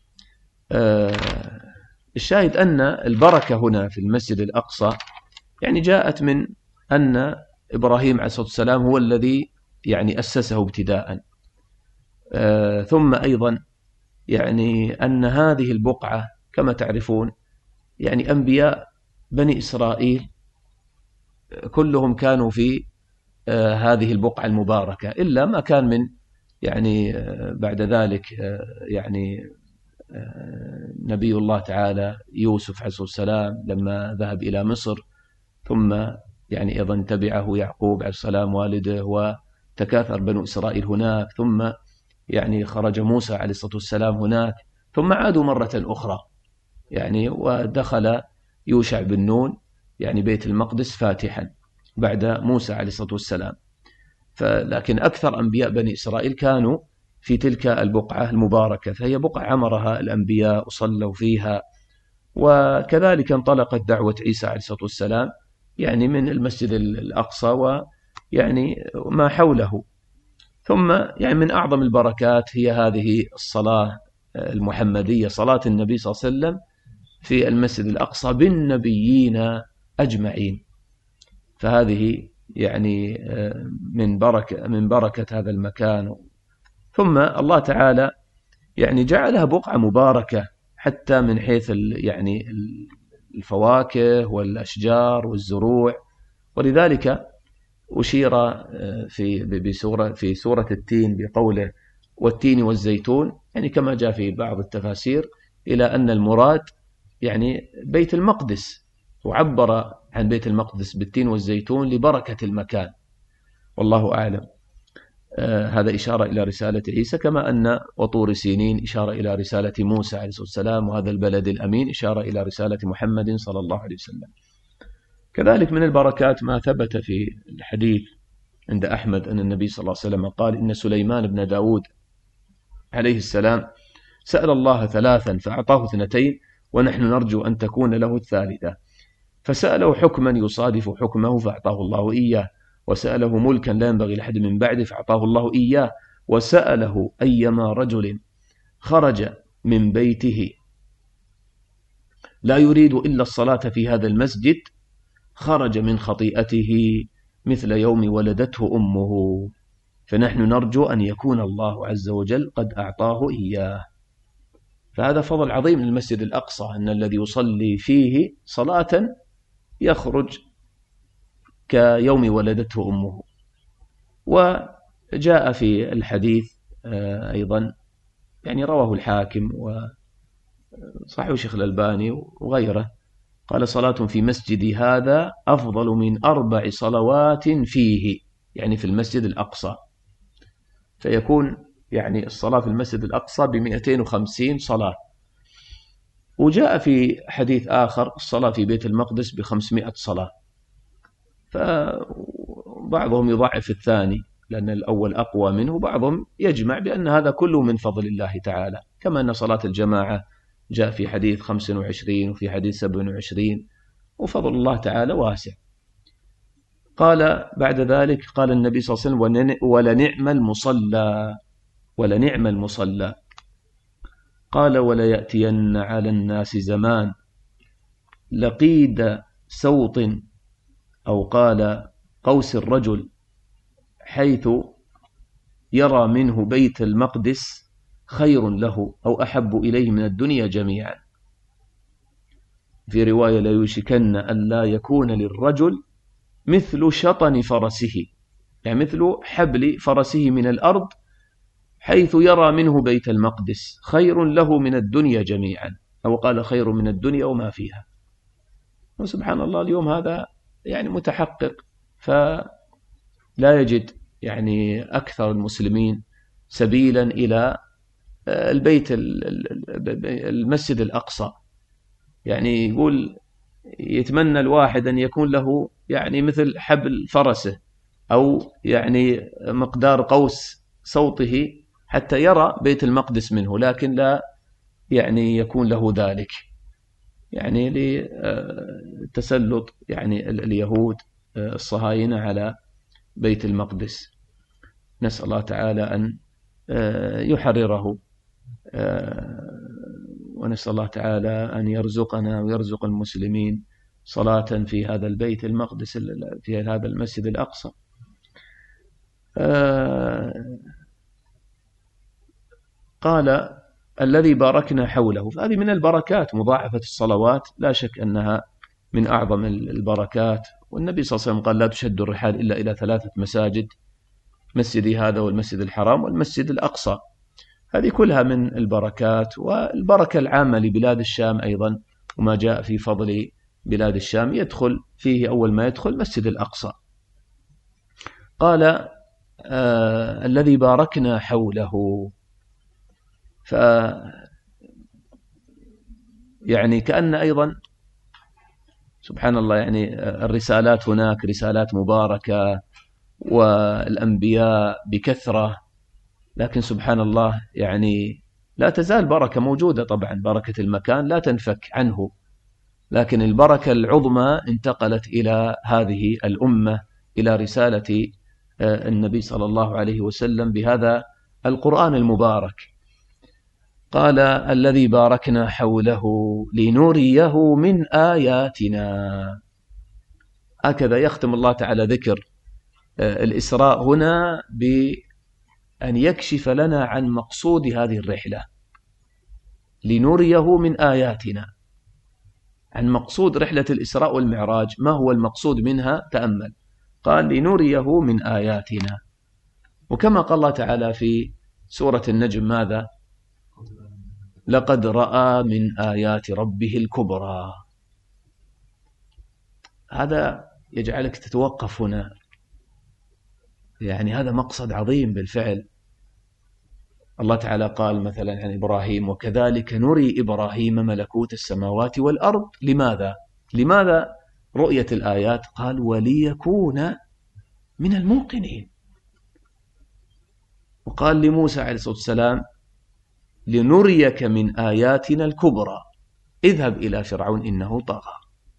الشاهد أن البركة هنا في المسجد الأقصى يعني جاءت من أن إبراهيم عليه الصلاة والسلام هو الذي يعني أسسه ابتداء. ثم أيضا يعني أن هذه البقعة كما تعرفون يعني أنبياء بني إسرائيل كلهم كانوا في هذه البقعة المباركة، إلا ما كان من يعني بعد ذلك يعني نبي الله تعالى يوسف عليه الصلاة والسلام لما ذهب إلى مصر، ثم يعني أيضا تبعه يعقوب عليه السلام والده، وتكاثر بنو إسرائيل هناك، ثم يعني خرج موسى عليه الصلاة والسلام هناك، ثم عادوا مرة أخرى يعني ودخل يوشع بن نون يعني بيت المقدس فاتحا بعد موسى عليه الصلاة والسلام. لكن أكثر أنبياء بني إسرائيل كانوا في تلك البقعة المباركة، فهي بقعة عمرها الأنبياء وصلوا فيها. وكذلك انطلقت دعوة عيسى عليه الصلاة والسلام يعني من المسجد الأقصى ويعني ما حوله. ثم يعني من أعظم البركات هي هذه الصلاة المحمدية، صلاة النبي صلى الله عليه وسلم في المسجد الأقصى بالنبيين أجمعين، فهذه يعني من بركة هذا المكان. ثم الله تعالى يعني جعلها بقعة مباركة حتى من حيث يعني الفواكه والأشجار والزروع، ولذلك أشير في سورة التين بقوله والتين والزيتون، يعني كما جاء في بعض التفاسير إلى أن المراد يعني بيت المقدس، وعبر عن بيت المقدس بالتين والزيتون لبركة المكان، والله أعلم. هذا إشارة إلى رسالة عيسى، كما أن وطور سينين إشارة إلى رسالة موسى عليه الصلاة والسلام، وهذا البلد الأمين إشارة إلى رسالة محمد صلى الله عليه وسلم. كذلك من البركات ما ثبت في الحديث عند أحمد أن النبي صلى الله عليه وسلم قال: إن سليمان بن داود عليه السلام سأل الله 3 فأعطاه 2 ونحن نرجو أن تكون له الثالثة، فسأله حكما يصادف حكمه فأعطاه الله إياه، وسأله ملكا لا ينبغي لأحد من بعده فأعطاه الله إياه، وسأله أيما رجل خرج من بيته لا يريد إلا الصلاة في هذا المسجد خرج من خطيئته مثل يوم ولدته أمه، فنحن نرجو أن يكون الله عز وجل قد أعطاه إياه. فهذا فضل عظيم للمسجد الأقصى، أن الذي يصلي فيه صلاة يخرج كيوم ولدته أمه. وجاء في الحديث أيضا يعني رواه الحاكم وصححه الشيخ الألباني وغيره، قال: صلاة في مسجدي هذا أفضل من 4 صلوات فيه، يعني في المسجد الأقصى، فيكون يعني الصلاة في المسجد الأقصى ب250 صلاة. وجاء في حديث آخر الصلاة في بيت المقدس ب500 صلاة، فبعضهم يضعف الثاني لأن الأول أقوى منه، بعضهم يجمع بأن هذا كله من فضل الله تعالى، كما أن صلاة الجماعة جاء في حديث 25 وفي حديث 27، وفضل الله تعالى واسع. قال بعد ذلك قال النبي صلى الله عليه وسلم: ولنعم المصلى، ولنعم المصلى. قال: ولا يأتين على الناس زمان لقيد سوط، أو قال قوس الرجل، حيث يرى منه بيت المقدس خير له أو أحب إليه من الدنيا جميعا. في رواية: لا يوشكن أن لا يكون للرجل مثل شطن فرسه، يعني مثل حبل فرسه من الأرض، حيث يرى منه بيت المقدس خير له من الدنيا جميعا، أو قال خير من الدنيا وما فيها. وسبحان الله اليوم هذا يعني متحقق، فلا يجد يعني أكثر المسلمين سبيلا إلى البيت المسجد الأقصى. يعني يقول يتمنى الواحد أن يكون له يعني مثل حبل فرسه، أو يعني مقدار قوس صوته حتى يرى بيت المقدس منه، لكن لا يعني يكون له ذلك، يعني لتسلط يعني اليهود الصهاينة على بيت المقدس. نسأل الله تعالى أن يحرره، ونسأل الله تعالى أن يرزقنا ويرزق المسلمين صلاة في هذا البيت المقدس، في هذا المسجد الأقصى. قال: الذي باركنا حوله. فهذه من البركات مضاعفة الصلوات، لا شك أنها من أعظم البركات. والنبي صلى الله عليه وسلم قال: لا تشد الرحال إلا إلى 3 مساجد، مسجدي هذا والمسجد الحرام والمسجد الأقصى. هذه كلها من البركات. والبركة العامة لبلاد الشام أيضا، وما جاء في فضل بلاد الشام يدخل فيه أول ما يدخل مسجد الأقصى. قال: الذي باركنا حوله. يعني كأن أيضا سبحان الله يعني الرسالات هناك رسالات مباركة والأنبياء بكثرة، لكن سبحان الله يعني لا تزال بركة موجودة. طبعا بركة المكان لا تنفك عنه، لكن البركة العظمى انتقلت إلى هذه الأمة، إلى رسالة النبي صلى الله عليه وسلم بهذا القرآن المبارك. قال: الذي باركنا حوله لنريه من آياتنا. هكذا يختم الله تعالى ذكر الإسراء هنا بأن يكشف لنا عن مقصود هذه الرحلة، لنريه من آياتنا، عن مقصود رحلة الإسراء والمعراج. ما هو المقصود منها؟ تأمل. قال: لنريه من آياتنا. وكما قال الله تعالى في سورة النجم ماذا؟ لقد رأى من آيات ربه الكبرى. هذا يجعلك تتوقف هنا يعني هذا مقصد عظيم بالفعل. الله تعالى قال مثلا عن إبراهيم: وكذلك نري إبراهيم ملكوت السماوات والأرض. لماذا رؤية الآيات؟ قال: وليكون من الموقنين. وقال لموسى عليه الصلاة والسلام: لنريك من آياتنا الكبرى اذهب إلى فرعون إنه طغى.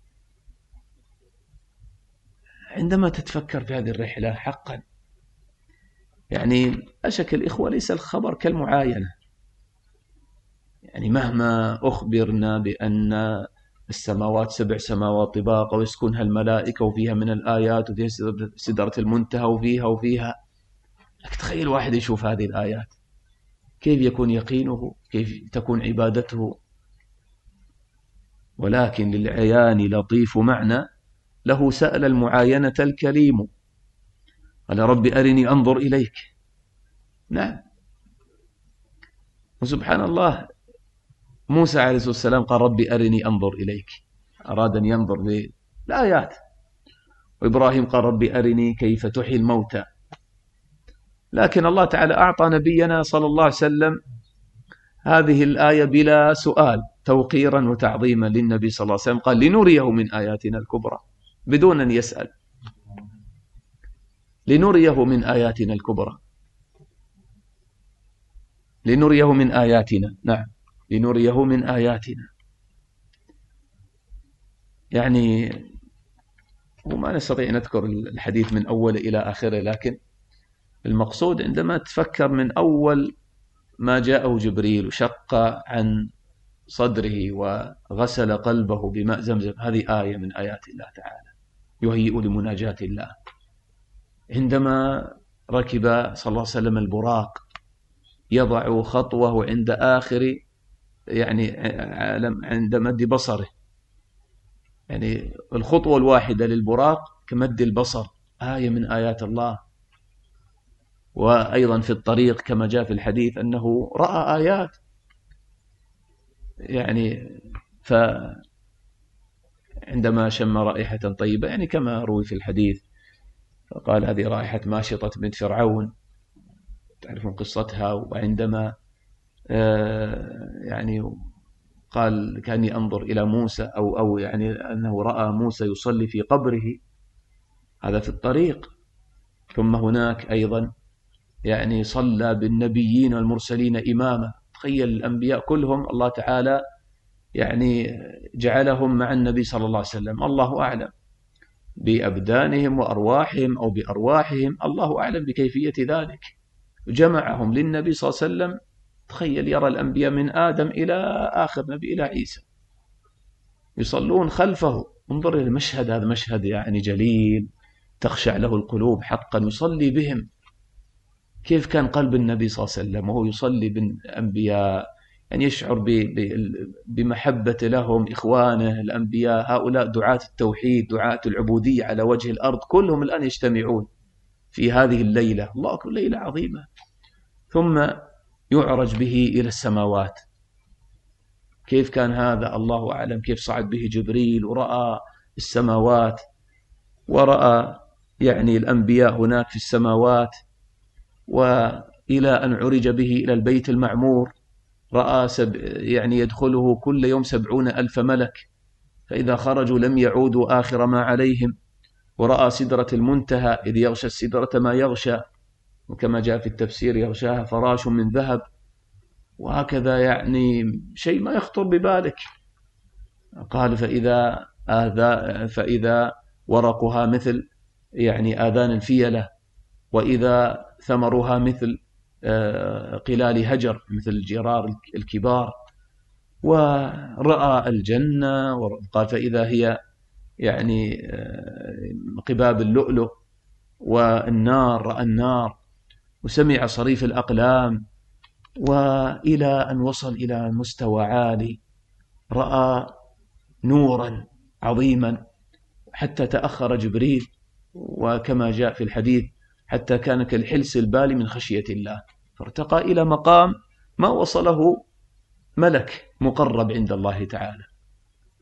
عندما تتفكر في هذه الرحلة حقا، يعني أشك الإخوة ليس الخبر كالمعاينة. يعني مهما أخبرنا بأن السماوات 7 سماوات طباقا ويسكنها الملائكة وفيها من الآيات وفيها سدرة المنتهى وفيها، لك تخيل واحد يشوف هذه الآيات، كيف يكون يقينه؟ كيف تكون عبادته؟ ولكن للعيان لطيف معنى، له سأل المعاينة الكريم. قال: رب أرني أنظر إليك. نعم. وسبحان الله، موسى عليه الصلاة والسلام قال: رب أرني أنظر إليك، أراد أن ينظر بالآيات. وإبراهيم قال: رب أرني كيف تحيي الموتى. لكن الله تعالى أعطى نبينا صلى الله عليه وسلم هذه الآية بلا سؤال، توقيرا وتعظيما للنبي صلى الله عليه وسلم. قال: لنريه من آياتنا الكبرى، بدون أن يسأل. لنريه من آياتنا الكبرى، لنريه من آياتنا. نعم، لنريه من آياتنا. يعني وما نستطيع نذكر الحديث من أول إلى آخره، لكن المقصود عندما تفكر من أول ما جاءه جبريل وشق عن صدره وغسل قلبه بماء زمزم، هذه آية من آيات الله تعالى يهيئ لمناجاة الله. عندما ركب صلى الله عليه وسلم البراق، يضع خطوه عند آخر، يعني عند مد بصره، يعني الخطوة الواحدة للبراق كمد البصر، آية من آيات الله. وأيضا في الطريق كما جاء في الحديث أنه رأى آيات، يعني فعندما شم رائحة طيبة، يعني كما روي في الحديث، فقال: هذه رائحة ماشطة بنت فرعون، تعرفون قصتها. وعندما يعني قال: كأني أنظر إلى موسى، أو يعني أنه رأى موسى يصلي في قبره، هذا في الطريق. ثم هناك أيضا يعني صلى بالنبيين والمرسلين إماما. تخيل الأنبياء كلهم الله تعالى يعني جعلهم مع النبي صلى الله عليه وسلم، الله أعلم بأبدانهم وأرواحهم أو بأرواحهم، الله أعلم بكيفية ذلك. جمعهم للنبي صلى الله عليه وسلم. تخيل يرى الأنبياء من آدم إلى آخر نبي إلى عيسى يصلون خلفه. انظر إلى المشهد، هذا مشهد يعني جليل، تخشع له القلوب حقا. يصلي بهم. كيف كان قلب النبي صلى الله عليه وسلم وهو يصلي بالأنبياء؟ يعني يشعر بمحبة لهم، إخوانه الأنبياء، هؤلاء دعاة التوحيد، دعاة العبودية على وجه الأرض، كلهم الآن يجتمعون في هذه الليلة. الله أكبر، ليلة عظيمة. ثم يعرج به إلى السماوات. كيف كان هذا؟ الله أعلم. كيف صعد به جبريل ورأى السماوات، ورأى يعني الأنبياء هناك في السماوات، وإلى أن عرج به إلى البيت المعمور، رأى يعني يدخله كل يوم 70,000 ملك، فإذا خرجوا لم يعودوا آخر ما عليهم. ورأى سدرة المنتهى إذ يغشى السدرة ما يغشى، وكما جاء في التفسير: يغشاها فراش من ذهب. وهكذا يعني شيء ما يخطر ببالك. قال: فإذا ورقها مثل يعني آذان الفيلة، وإذا ثمرها مثل قلال هجر، مثل الجرار الكبار. ورأى الجنة، وقال: فإذا هي يعني قباب اللؤلؤ. والنار، رأى النار، وسمع صريف الأقلام. وإلى أن وصل إلى مستوى عالي، رأى نورا عظيما، حتى تأخر جبريل، وكما جاء في الحديث: حتى كان كالحلس البالي من خشية الله. فارتقى إلى مقام ما وصله ملك مقرب عند الله تعالى.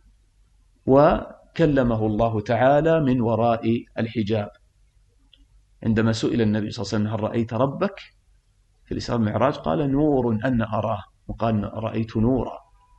وكلمه الله تعالى من وراء الحجاب. عندما سئل النبي صلى الله عليه وسلم هل رأيت ربك في الإسراء والمعراج قال نور أنا أراه، وقال رأيت نورا،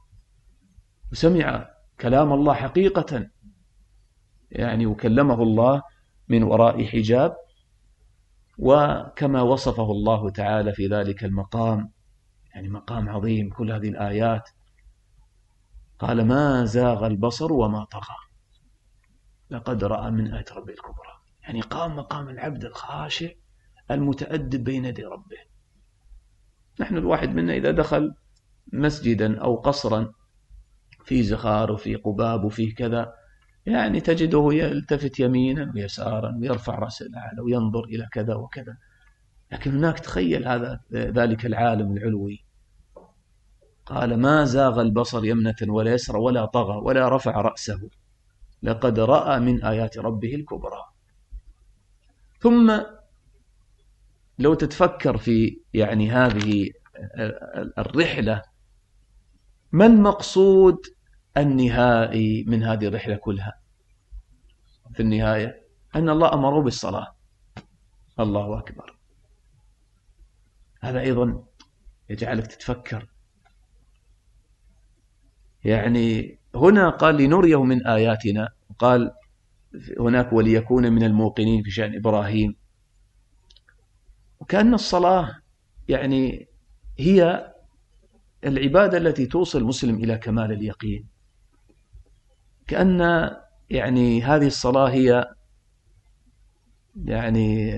وسمع كلام الله حقيقة يعني، وكلمه الله من وراء حجاب، وكما وصفه الله تعالى في ذلك المقام، يعني مقام عظيم. كل هذه الآيات قال ما زاغ البصر وما طغى لقد رأى من آيات ربه الكبرى، يعني قام مقام العبد الخاشع المتأدب بين يدي ربه. نحن الواحد منا إذا دخل مسجدا أو قصرا في زخار وفي قباب وفي كذا، يعني تجده يلتفت يمينا ويسارا ويرفع رأسه الأعلى وينظر إلى كذا وكذا. لكن هناك تخيل ذلك العالم العلوي، قال ما زاغ البصر يمنة ولا يسرى ولا طغى ولا رفع رأسه لقد رأى من آيات ربه الكبرى. ثم لو تتفكر في يعني هذه الرحلة، ما المقصود النهائي من هذه الرحلة كلها؟ في النهاية أن الله أمره بالصلاة. الله أكبر. هذا أيضا يجعلك تتفكر. يعني هنا قال لنريه من آياتنا، قال هناك وليكون من الموقنين في شأن إبراهيم. وكأن الصلاة يعني هي العبادة التي توصل المسلم إلى كمال اليقين. كأن يعني هذه الصلاة هي يعني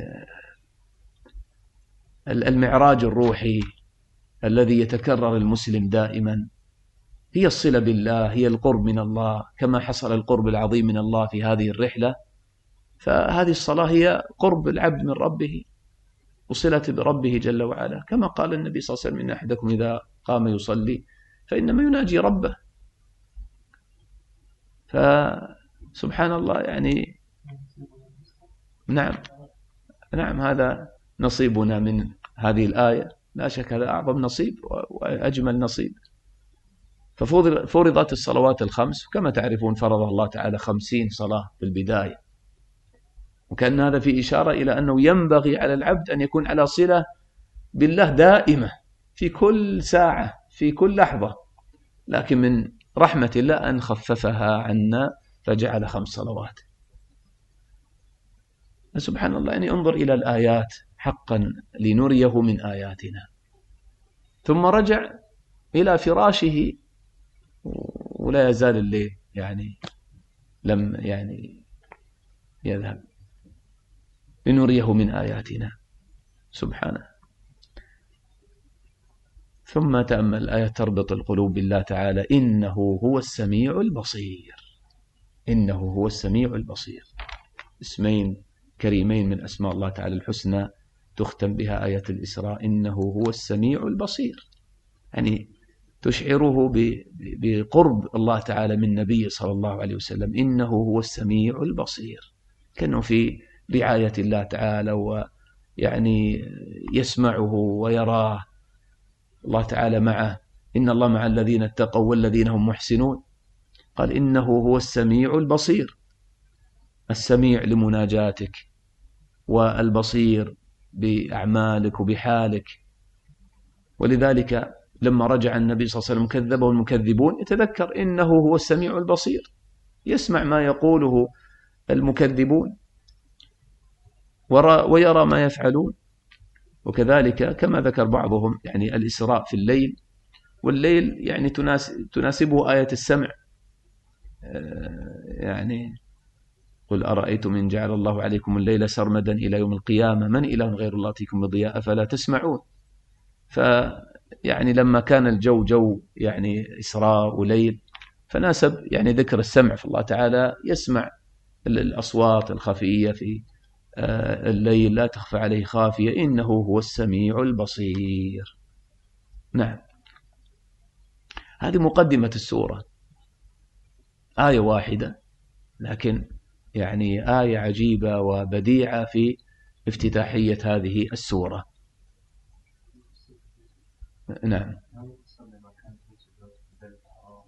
المعراج الروحي الذي يتكرر المسلم دائما، هي الصلة بالله، هي القرب من الله، كما حصل القرب العظيم من الله في هذه الرحلة. فهذه الصلاة هي قرب العبد من ربه وصلة بربه جل وعلا، كما قال النبي صلى الله عليه وسلم إن أحدكم إذا قام يصلي فإنما يناجي ربه. فسبحان الله يعني نعم هذا نصيبنا من هذه الآية، لا شك هذا أعظم نصيب وأجمل نصيب. ففرضت الصلوات الخمس، وكما تعرفون فرض الله تعالى 50 صلاة في البداية، وكان هذا في إشارة إلى أنه ينبغي على العبد أن يكون على صلة بالله دائمة في كل ساعة في كل لحظة، لكن من رحمة الله أن خففها عنا فجعل 5 صلوات. سبحان الله. يعني انظر إلى الآيات حقا لنريه من آياتنا. ثم رجع إلى فراشه ولا يزال الليل يعني لم يعني يذهب، لنريه من آياتنا سبحانه. ثم تأمل الآية تربط القلوب بالله تعالى، إنه هو السميع البصير. إنه هو السميع البصير، اسمين كريمين من أسماء الله تعالى الحسنى تختم بها آية الإسراء، إنه هو السميع البصير، يعني تشعره بقرب الله تعالى من نبي صلى الله عليه وسلم. إنه هو السميع البصير، كأنه في رعاية الله تعالى، ويعني يسمعه ويراه. الله تعالى معه، إن الله مع الذين اتقوا والذين هم محسنون. قال إنه هو السميع البصير، السميع لمناجاتك، والبصير بأعمالك وبحالك. ولذلك لما رجع النبي صلى الله عليه وسلم كذبه المكذبون يتذكر إنه هو السميع البصير، يسمع ما يقوله المكذبون ويرى ما يفعلون. وكذلك كما ذكر بعضهم يعني الإسراء في الليل، والليل يعني تناسبه آية السمع، يعني قل أرأيتم إن جعل الله عليكم الليل سرمدا إلى يوم القيامة من إله غير الله يأتيكم بضياء أفلا تسمعون. فيعني لما كان الجو جو يعني إسراء وليل، فناسب يعني ذكر السمع، في الله تعالى يسمع الأصوات الخفية في الليل، لا تخفى عليه خافية، إنه هو السميع البصير. نعم، هذه مقدمة السورة، آية واحدة لكن يعني آية عجيبة وبديعة في افتتاحية هذه السورة. نعم.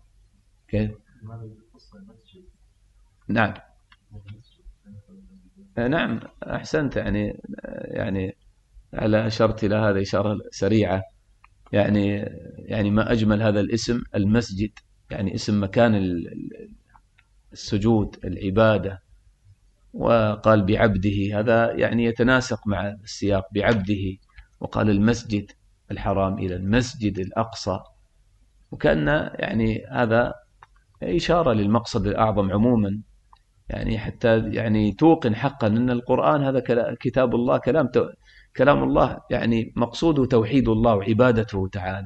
كيف؟ نعم نعم أحسنت. يعني على أشرت إلى هذا إشارة سريعة. يعني ما أجمل هذا الاسم المسجد، يعني اسم مكان السجود العبادة، وقال بعبده، هذا يعني يتناسق مع السياق بعبده، وقال المسجد الحرام إلى المسجد الأقصى، وكأن يعني هذا إشارة للمقصد الأعظم عموما، يعني حتى يعني توقن حقا أن القرآن هذا كتاب الله، كلام الله، يعني مقصوده توحيد الله وعبادته تعالى.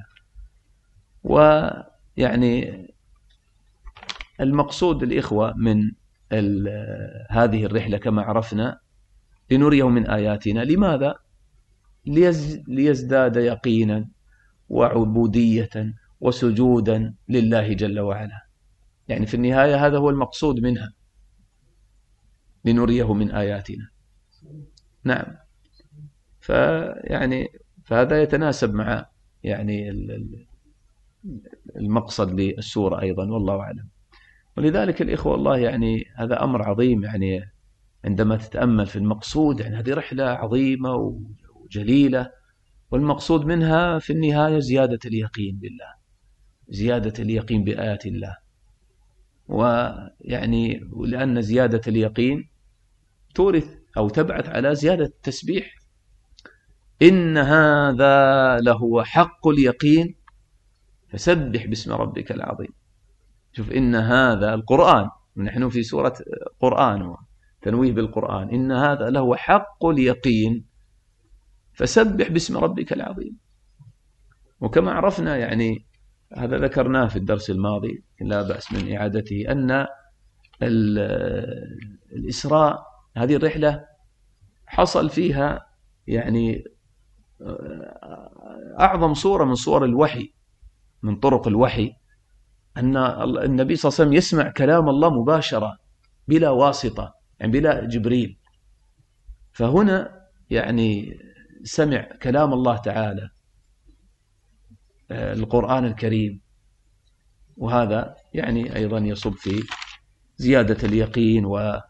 ويعني المقصود الإخوة من هذه الرحلة كما عرفنا لنريه من آياتنا. لماذا؟ ليزداد يقينا وعبودية وسجودا لله جل وعلا. يعني في النهاية هذا هو المقصود منها، لنريه من آياتنا. نعم. فهذا يتناسب مع يعني المقصد للسورة أيضا، والله أعلم. ولذلك الإخوة والله يعني هذا أمر عظيم، يعني عندما تتأمل في المقصود، يعني هذه رحلة عظيمة وجليلة، والمقصود منها في النهاية زيادة اليقين بالله، زيادة اليقين بآيات الله. ويعني لأن زيادة اليقين تورث أو تبعث على زيادة التسبيح. إن هذا لهو حق اليقين فسبح باسم ربك العظيم. شوف، إن هذا القرآن، ونحن في سورة قرآن وتنويه بالقرآن، إن هذا لهو حق اليقين فسبح باسم ربك العظيم. وكما عرفنا، يعني هذا ذكرناه في الدرس الماضي لا بأس من إعادته، أن الإسراء هذه الرحلة حصل فيها يعني أعظم صورة من صور الوحي، من طرق الوحي، أن النبي صلى الله عليه وسلم يسمع كلام الله مباشرة بلا واسطة، يعني بلا جبريل. فهنا يعني سمع كلام الله تعالى القرآن الكريم، وهذا يعني أيضا يصب في زيادة اليقين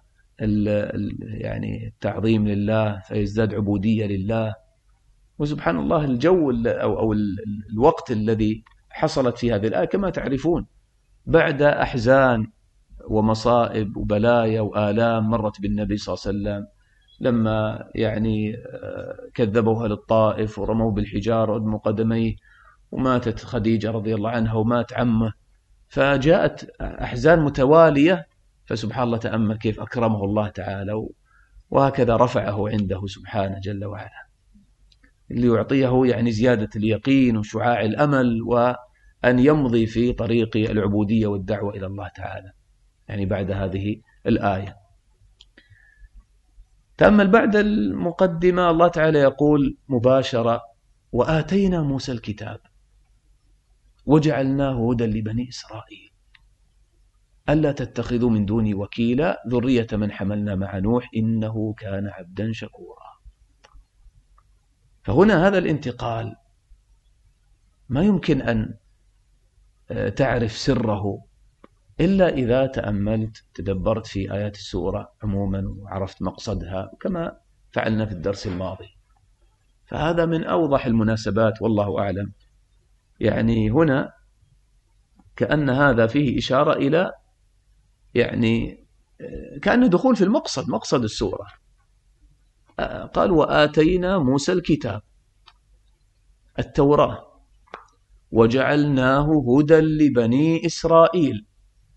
يعني التعظيم لله، فيزداد عبودية لله. وسبحان الله الجو أو الوقت الذي حصلت في هذه الآية كما تعرفون، بعد أحزان ومصائب وبلايا وآلام مرت بالنبي صلى الله عليه وسلم، لما يعني كذبوا أهل الطائف ورموا بالحجارة وادموا قدميه، وماتت خديجة رضي الله عنها، ومات عمه، فجاءت أحزان متوالية. فسبحان الله، تأمل كيف أكرمه الله تعالى، وهكذا رفعه عنده سبحانه جل وعلا، ليعطيه يعني زيادة اليقين وشعاع الأمل، وأن يمضي في طريق العبودية والدعوة إلى الله تعالى. يعني بعد هذه الآية تأمل بعد المقدمة، الله تعالى يقول مباشرة: وآتينا موسى الكتاب وجعلناه هدى لبني إسرائيل ألا تتخذوا من دوني وكيلا ذرية من حملنا مع نوح إنه كان عبدا شكورا. فهنا هذا الانتقال ما يمكن أن تعرف سره إلا إذا تأملت تدبرت في آيات السورة عموما وعرفت مقصدها كما فعلنا في الدرس الماضي. فهذا من أوضح المناسبات والله أعلم. يعني هنا كأن هذا فيه إشارة إلى يعني كأنه دخول في المقصد، مقصد السورة. قال: وآتينا موسى الكتاب، التوراة، وجعلناه هدى لبني إسرائيل.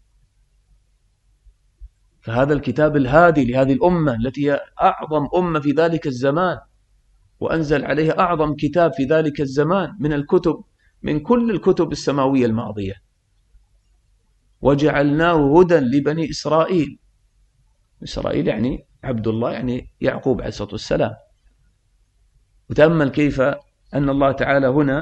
فهذا الكتاب الهادي لهذه الأمة التي هي أعظم أمة في ذلك الزمان، وأنزل عليها أعظم كتاب في ذلك الزمان من الكتب، من كل الكتب السماوية الماضية. وجعلناه هدى لبني إسرائيل. إسرائيل يعني عبد الله، يعني يعقوب عليه الصلاة والسلام. وتأمل كيف أن الله تعالى هنا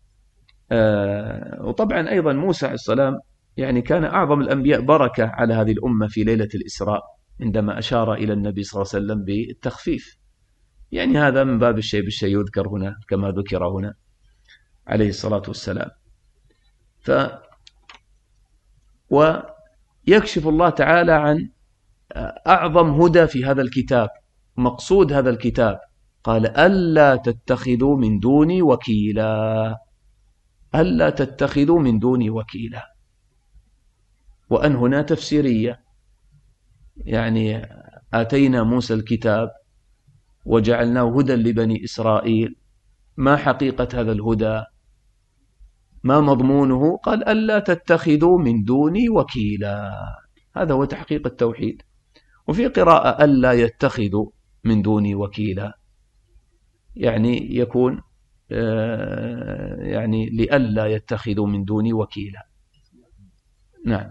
وطبعا أيضا موسى عليه السلام يعني كان أعظم الأنبياء بركة على هذه الأمة في ليلة الإسراء، عندما أشار إلى النبي صلى الله عليه وسلم بالتخفيف. يعني هذا من باب الشيء بالشيء يذكر هنا كما ذكر هنا عليه الصلاة والسلام. ويكشف الله تعالى عن أعظم هدى في هذا الكتاب مقصود هذا الكتاب؟ قال ألا تتخذوا من دوني وكيلا، ألا تتخذوا من دوني وكيلا. وأن هنا تفسيرية، يعني آتينا موسى الكتاب وجعلناه هدى لبني إسرائيل، ما حقيقة هذا الهدى؟ ما مضمونه؟ قال ألا تتخذوا من دوني وكيلا، هذا هو تحقيق التوحيد. وفي قراءة ألا يتخذوا من دوني وكيلا، يعني يكون يعني لألا يتخذوا من دوني وكيلا. نعم،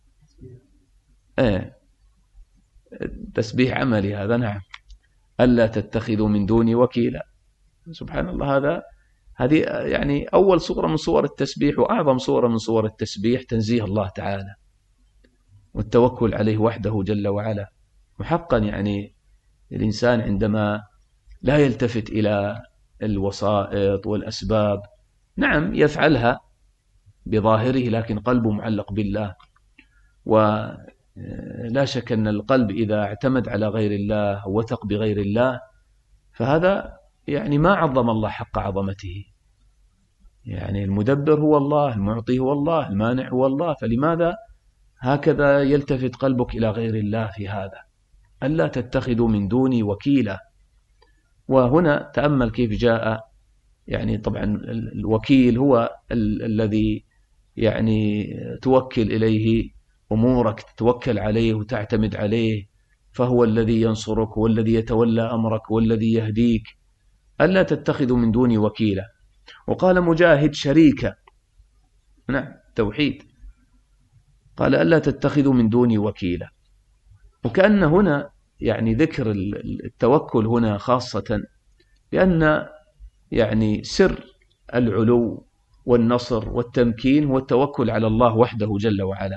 تسبيح عملي هذا. نعم، ألا تتخذوا من دوني وكيلا. سبحان الله، هذه يعني أول صورة من صور التسبيح، وأعظم صورة من صور التسبيح تنزيه الله تعالى والتوكل عليه وحده جل وعلا. وحقا يعني الإنسان عندما لا يلتفت إلى الوسائط والأسباب، نعم يفعلها بظاهره لكن قلبه معلق بالله. ولا شك أن القلب إذا اعتمد على غير الله ووثق بغير الله فهذا يعني ما عظم الله حق عظمته. يعني المدبر هو الله، المعطي هو الله، المانع هو الله، فلماذا هكذا يلتفت قلبك إلى غير الله في هذا؟ ألا تتخذوا من دوني وكيلا. وهنا تأمل كيف جاء، يعني طبعا الوكيل هو الذي يعني توكل إليه أمورك، تتوكل عليه وتعتمد عليه، فهو الذي ينصرك والذي يتولى أمرك والذي يهديك. ألا تتخذوا من دوني وكيلا. وقال مجاهد شريكا، نعم توحيد، قال ألا تتخذوا من دوني وكيلا. وكأن هنا يعني ذكر التوكل هنا خاصة، لأن يعني سر العلو والنصر والتمكين هو التوكل على الله وحده جل وعلا.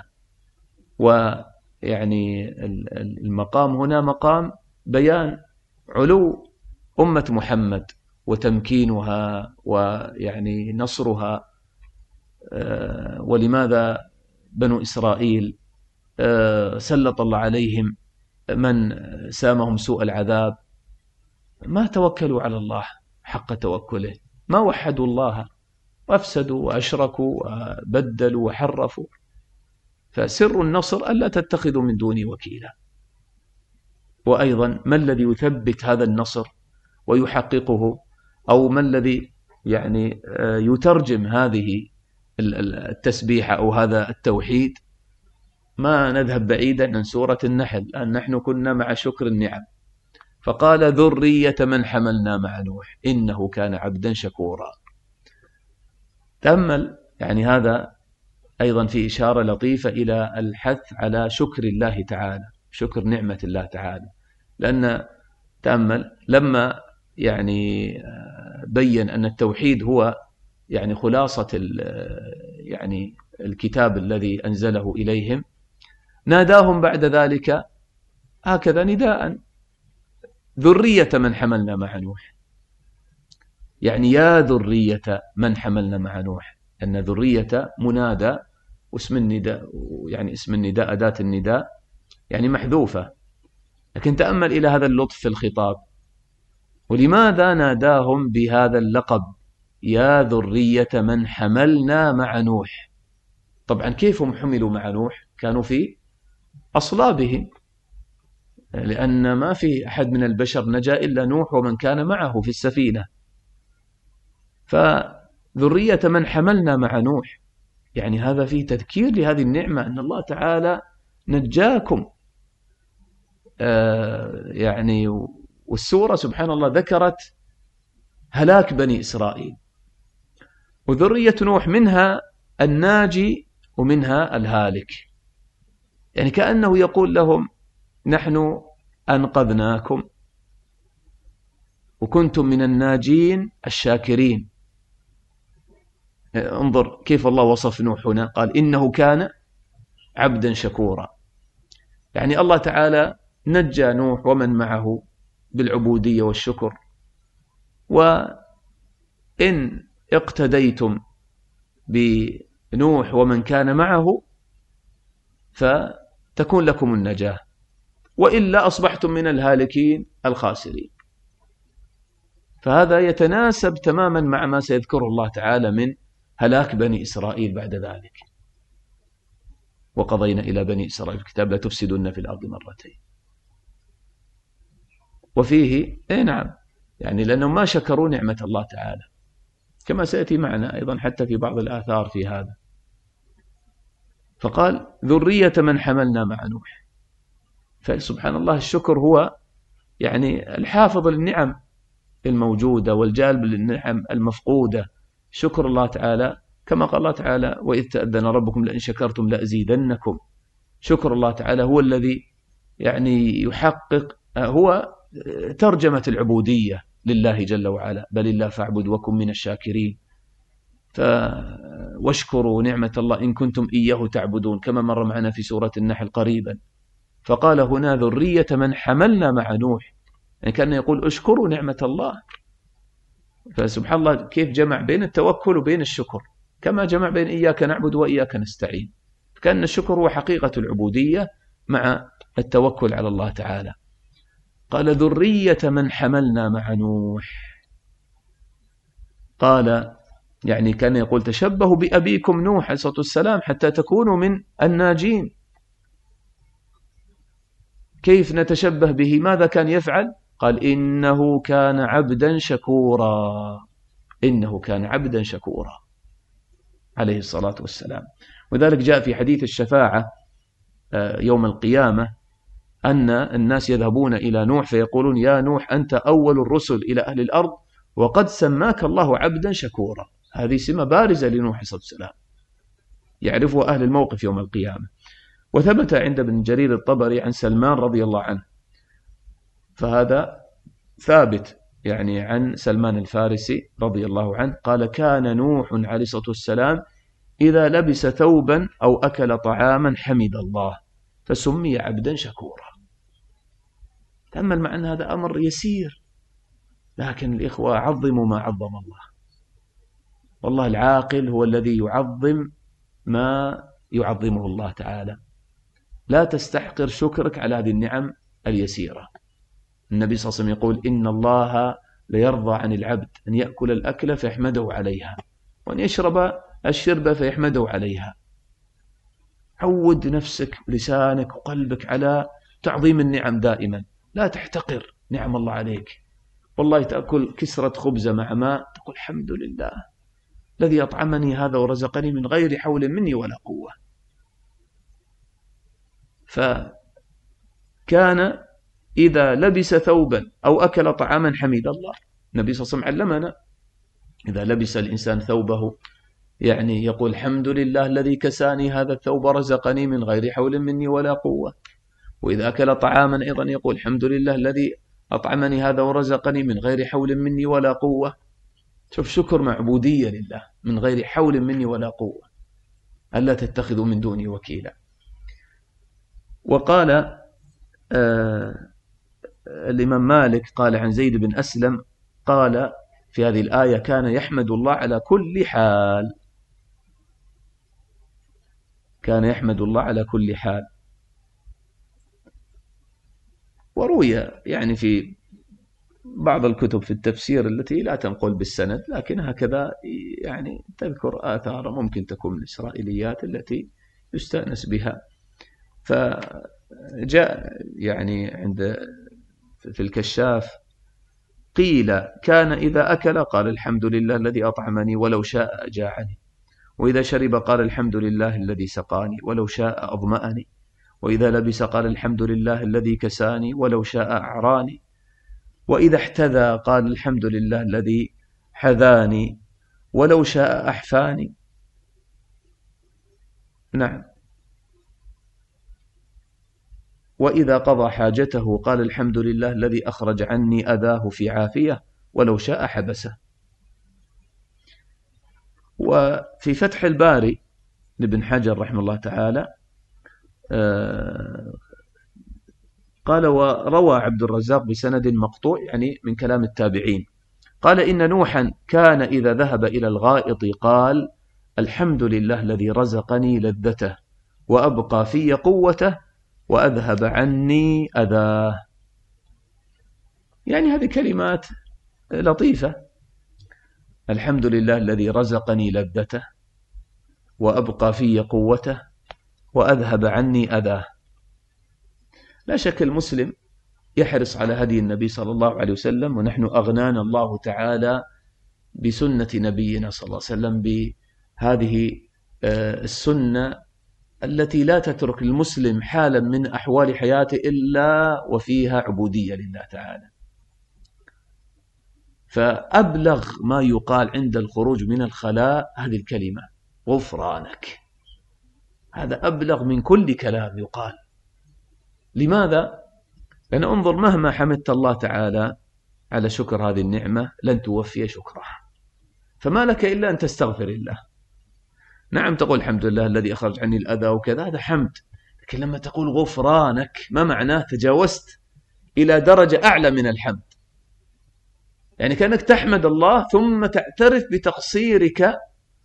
ويعني المقام هنا مقام بيان علو أمة محمد وتمكينها ويعني نصرها. ولماذا بنو إسرائيل سلط الله عليهم من سامهم سوء العذاب؟ ما توكلوا على الله حق توكله، ما وحدوا الله، وأفسدوا وأشركوا وبدلوا وحرفوا. فسر النصر ألا تتخذوا من دوني وكيلا. وأيضا ما الذي يثبت هذا النصر ويحققه، أو ما الذي يعني يترجم هذه التسبيحة أو هذا التوحيد؟ ما نذهب بعيدا عن سورة النحل، الآن نحن كنا مع شكر النعم، فقال ذرية من حملنا مع نوح إنه كان عبدا شكورا. تأمل يعني هذا أيضا في إشارة لطيفة إلى الحث على شكر الله تعالى، شكر نعمة الله تعالى. لأن تأمل لما يعني بين أن التوحيد هو يعني خلاصة يعني الكتاب الذي أنزله إليهم، ناداهم بعد ذلك هكذا نداء: ذرية من حملنا مع نوح، يعني يا ذرية من حملنا مع نوح. أن ذرية منادى، واسم النداء يعني اسم النداء أداة النداء يعني محذوفة، لكن تأمل إلى هذا اللطف في الخطاب. ولماذا ناداهم بهذا اللقب يا ذرية من حملنا مع نوح؟ طبعا كيف هم حملوا مع نوح؟ كانوا في أصلابهم، لأن ما في أحد من البشر نجا إلا نوح ومن كان معه في السفينة. فذرية من حملنا مع نوح يعني هذا فيه تذكير لهذه النعمة، أن الله تعالى نجاكم. يعني والسورة سبحان الله ذكرت هلاك بني إسرائيل، وذرية نوح منها الناجي ومنها الهالك، يعني كأنه يقول لهم نحن أنقذناكم وكنتم من الناجين الشاكرين. انظر كيف الله وصف نوح هنا، قال إنه كان عبدا شكورا. يعني الله تعالى نجى نوح ومن معه بالعبودية والشكر. وإن اقتديتم بنوح ومن كان معه فتكون لكم النجاة. وإلا أصبحتم من الهالكين الخاسرين. فهذا يتناسب تماما مع ما سيذكره الله تعالى من هلاك بني إسرائيل بعد ذلك. وقضينا إلى بني إسرائيل في الكتاب لا تفسدن في الأرض مرتين. وفيه نعم يعني لأنهم ما شكروا نعمة الله تعالى، كما سيأتي معنا أيضا حتى في بعض الآثار في هذا. فقال ذرية من حملنا مع نوح. فسبحان الله الشكر هو يعني الحافظ للنعم الموجودة والجالب للنعم المفقودة. شكر الله تعالى كما قال الله تعالى وإذ تأذن ربكم لئن شكرتم لأزيدنكم. شكر الله تعالى هو الذي يعني يحقق، هو ترجمة العبودية لله جل وعلا، بل الله فاعبد وكن من الشاكرين. واشكروا نعمة الله إن كنتم إياه تعبدون كما مر معنا في سورة النحل قريبا. فقال هنا ذرية من حملنا مع نوح، يعني كان يقول اشكروا نعمة الله. فسبحان الله كيف جمع بين التوكل وبين الشكر، كما جمع بين إياك نعبد وإياك نستعين. كان الشكر هو حقيقة العبودية مع التوكل على الله تعالى. قال ذرية من حملنا مع نوح، قال يعني كان يقول تشبهوا بأبيكم نوح عليه الصلاة والسلام حتى تكونوا من الناجين. كيف نتشبه به؟ ماذا كان يفعل؟ قال إنه كان عبدا شكورا. إنه كان عبدا شكورا عليه الصلاة والسلام. وذلك جاء في حديث الشفاعة يوم القيامة أن الناس يذهبون إلى نوح فيقولون يا نوح أنت أول الرسل إلى أهل الأرض وقد سماك الله عبدا شكورا. هذه سمة بارزة لنوح صلى الله عليه وسلم يعرفها أهل الموقف يوم القيامة. وثبت عند ابن جرير الطبري عن سلمان رضي الله عنه، فهذا ثابت يعني عن سلمان الفارسي رضي الله عنه قال كان نوح عليه الصلاة والسلام إذا لبس ثوبا أو أكل طعاما حمد الله فسمي عبدا شكورا. تأمل مع أن هذا أمر يسير، لكن الإخوة عظموا ما عظم الله. والله العاقل هو الذي يعظم ما يعظمه الله تعالى. لا تستحقر شكرك على هذه النعم اليسيرة. النبي صلى الله عليه وسلم يقول إن الله ليرضى عن العبد أن يأكل الأكل فيحمده عليها وأن يشرب الشرب فيحمده عليها. عود نفسك لسانك وقلبك على تعظيم النعم دائما. لا تحتقر نعم الله عليك. والله تأكل كسرة خبزة مع ماء تقول الحمد لله الذي أطعمني هذا ورزقني من غير حول مني ولا قوة. فكان إذا لبس ثوبا أو أكل طعاما حمد الله. النبي صلى الله عليه وسلم علمنا إذا لبس الإنسان ثوبه يعني يقول الحمد لله الذي كساني هذا الثوب رزقني من غير حول مني ولا قوة. وإذا أكل طعاما أيضا يقول الحمد لله الذي أطعمني هذا ورزقني من غير حول مني ولا قوة. شوف شكر معبودية لله من غير حول مني ولا قوة. ألا تتخذوا من دوني وكيلا. وقال الإمام مالك قال عن زيد بن أسلم قال في هذه الآية كان يحمد الله على كل حال. كان يحمد الله على كل حال. وروي يعني في بعض الكتب في التفسير التي لا تنقل بالسند لكن هكذا يعني تذكر آثار ممكن تكون من الإسرائيليات التي يستأنس بها. فجاء يعني عند في الكشاف قيل كان إذا أكل قال الحمد لله الذي أطعمني ولو شاء أجاعني. وإذا شرب قال الحمد لله الذي سقاني ولو شاء أظمأني. وإذا لبس قال الحمد لله الذي كساني ولو شاء أعراني. وإذا احتذى قال الحمد لله الذي حذاني ولو شاء أحفاني. نعم. وإذا قضى حاجته قال الحمد لله الذي أخرج عني أذاه في عافية ولو شاء حبسه. وفي فتح الباري لابن حجر رحمه الله تعالى قال وروى عبد الرزاق بسند مقطوع يعني من كلام التابعين قال إن نوحا كان إذا ذهب إلى الغائط قال الحمد لله الذي رزقني لذته وأبقى في قوته وأذهب عني أذاه. يعني هذه كلمات لطيفة. الحمد لله الذي رزقني لذته وأبقى في قوته وأذهب عني أذاه. لا شك المسلم يحرص على هدي النبي صلى الله عليه وسلم، ونحن أغنانا الله تعالى بسنة نبينا صلى الله عليه وسلم، بهذه السنة التي لا تترك المسلم حالا من أحوال حياته إلا وفيها عبودية لله تعالى. فأبلغ ما يقال عند الخروج من الخلاء هذه الكلمة غفرانك. هذا أبلغ من كل كلام يقال. لماذا؟ لأن انظر، مهما حمدت الله تعالى على شكر هذه النعمة لن توفي شكره، فما لك إلا أن تستغفر الله. نعم تقول الحمد لله الذي أخرج عني الأذى وكذا، هذا حمد، لكن لما تقول غفرانك ما معناه؟ تجاوزت إلى درجة أعلى من الحمد. يعني كأنك تحمد الله ثم تعترف بتقصيرك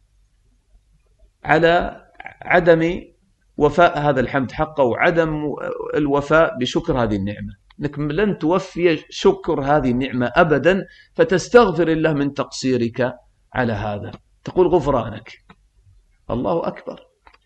على عدم وفاء هذا الحمد حقه، وعدم الوفاء بشكر هذه النعمة، أنك لن توفي شكر هذه النعمة أبدا، فتستغفر الله من تقصيرك على هذا، تقول غفرانك. الله أكبر.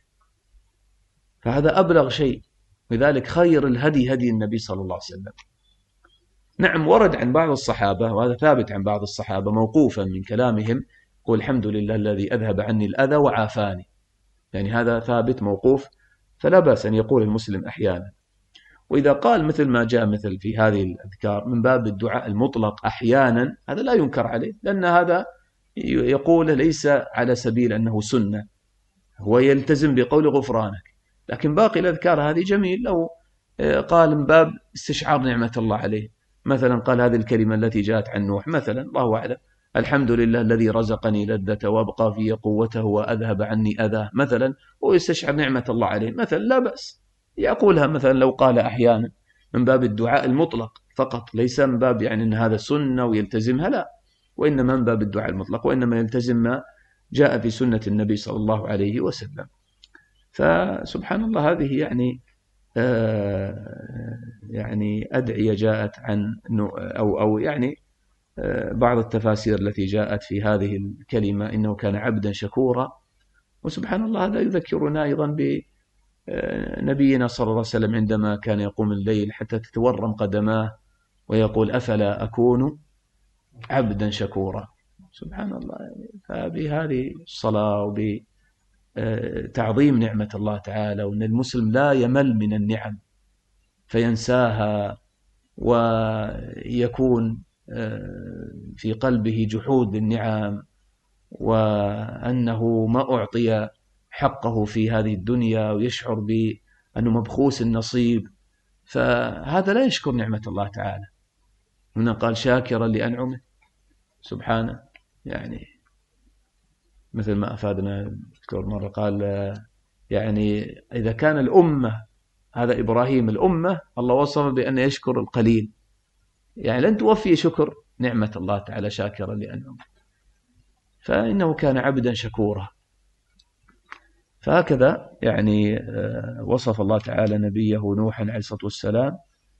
فهذا أبلغ شيء. لذلك خير الهدي هدي النبي صلى الله عليه وسلم. نعم ورد عن بعض الصحابة، وهذا ثابت عن بعض الصحابة موقوفا من كلامهم، قل الحمد لله الذي أذهب عني الأذى وعافاني. يعني هذا ثابت موقوف، فلا بأس أن يقول المسلم أحيانا. وإذا قال مثل ما جاء مثل في هذه الأذكار من باب الدعاء المطلق أحيانا، هذا لا ينكر عليه، لأن هذا يقول ليس على سبيل أنه سنة، هو يلتزم بقول غفرانك. لكن باقي الأذكار هذه جميل لو قال من باب استشعار نعمة الله عليه. مثلا قال هذه الكلمة التي جاءت عن نوح مثلا، الله أعلم، الحمد لله الذي رزقني لذته وأبقى في قوته وأذهب عني أذاه مثلا، ويستشعر نعمة الله عليه مثلا، لا بأس يقولها مثلا لو قال أحيانا من باب الدعاء المطلق فقط، ليس من باب يعني أن هذا سنة ويلتزمها، لا، وإنما من باب الدعاء المطلق، وإنما يلتزم ما جاء في سنة النبي صلى الله عليه وسلم. فسبحان الله، هذه يعني أدعية جاءت عن أو يعني بعض التفاسير التي جاءت في هذه الكلمة إنه كان عبدا شكورا. وسبحان الله هذا يذكرنا أيضا بنبينا صلى الله عليه وسلم عندما كان يقوم الليل حتى تتورم قدماه ويقول أفلا أكون عبدا شكورا. سبحان الله. فبهذه الصلاة وبتعظيم نعمة الله تعالى، وأن المسلم لا يمل من النعم فينساها ويكون في قلبه جحود للنعم، وأنه ما أعطي حقه في هذه الدنيا، ويشعر بأنه مبخوس النصيب، فهذا لا يشكر نعمة الله تعالى. هنا قال شاكرا لأنعمه سبحانه. يعني مثل ما أفادنا الدكتور مرة قال يعني إذا كان الأمة، هذا إبراهيم الأمة الله وصفه بأن يشكر القليل، يعني لن توفي شكر نعمة الله تعالى شاكرا لأنعمه، فإنه كان عبدا شكورا. فهكذا يعني وصف الله تعالى نبيه نوحا عليه الصلاة والسلام.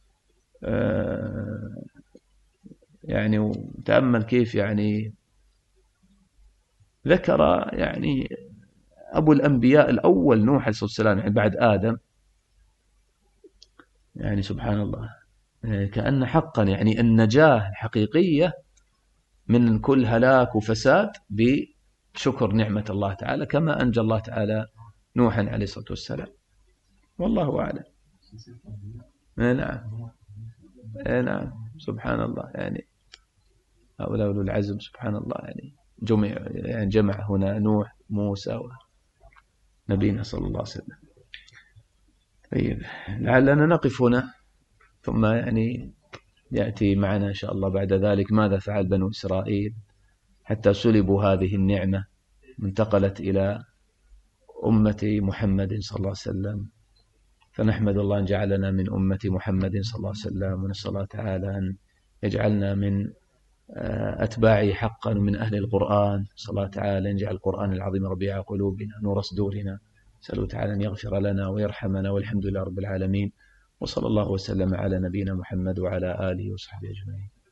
يعني وتأمل كيف يعني ذكر يعني أبو الأنبياء الأول نوح عليه الصلاة والسلام، يعني بعد آدم. يعني سبحان الله، كأن حقا يعني النجاة الحقيقية من كل هلاك وفساد بشكر نعمة الله تعالى، كما أنجى الله تعالى نوحا عليه الصلاة والسلام. والله أعلم. نعم نعم سبحان الله. يعني هؤلاء أولو العزم سبحان الله، يعني جمع هنا نوح موسى ونبينا صلى الله عليه وسلم. طيب لعلنا نقف هنا، ثم يعني يأتي معنا إن شاء الله بعد ذلك ماذا فعل بنو إسرائيل حتى سلبوا هذه النعمة، انتقلت إلى أمة محمد صلى الله عليه وسلم. فنحمد الله أن جعلنا من أمة محمد صلى الله عليه وسلم، ونسأل الله تعالى أن يجعلنا من أتباعه حقا ومن أهل القرآن. صلى الله تعالى أن يجعل القرآن العظيم ربيع قلوبنا نور صدورنا نسأله تعالى أن يغفر لنا ويرحمنا، والحمد لله رب العالمين، وصلى الله وسلم على نبينا محمد وعلى آله وصحبه أجمعين.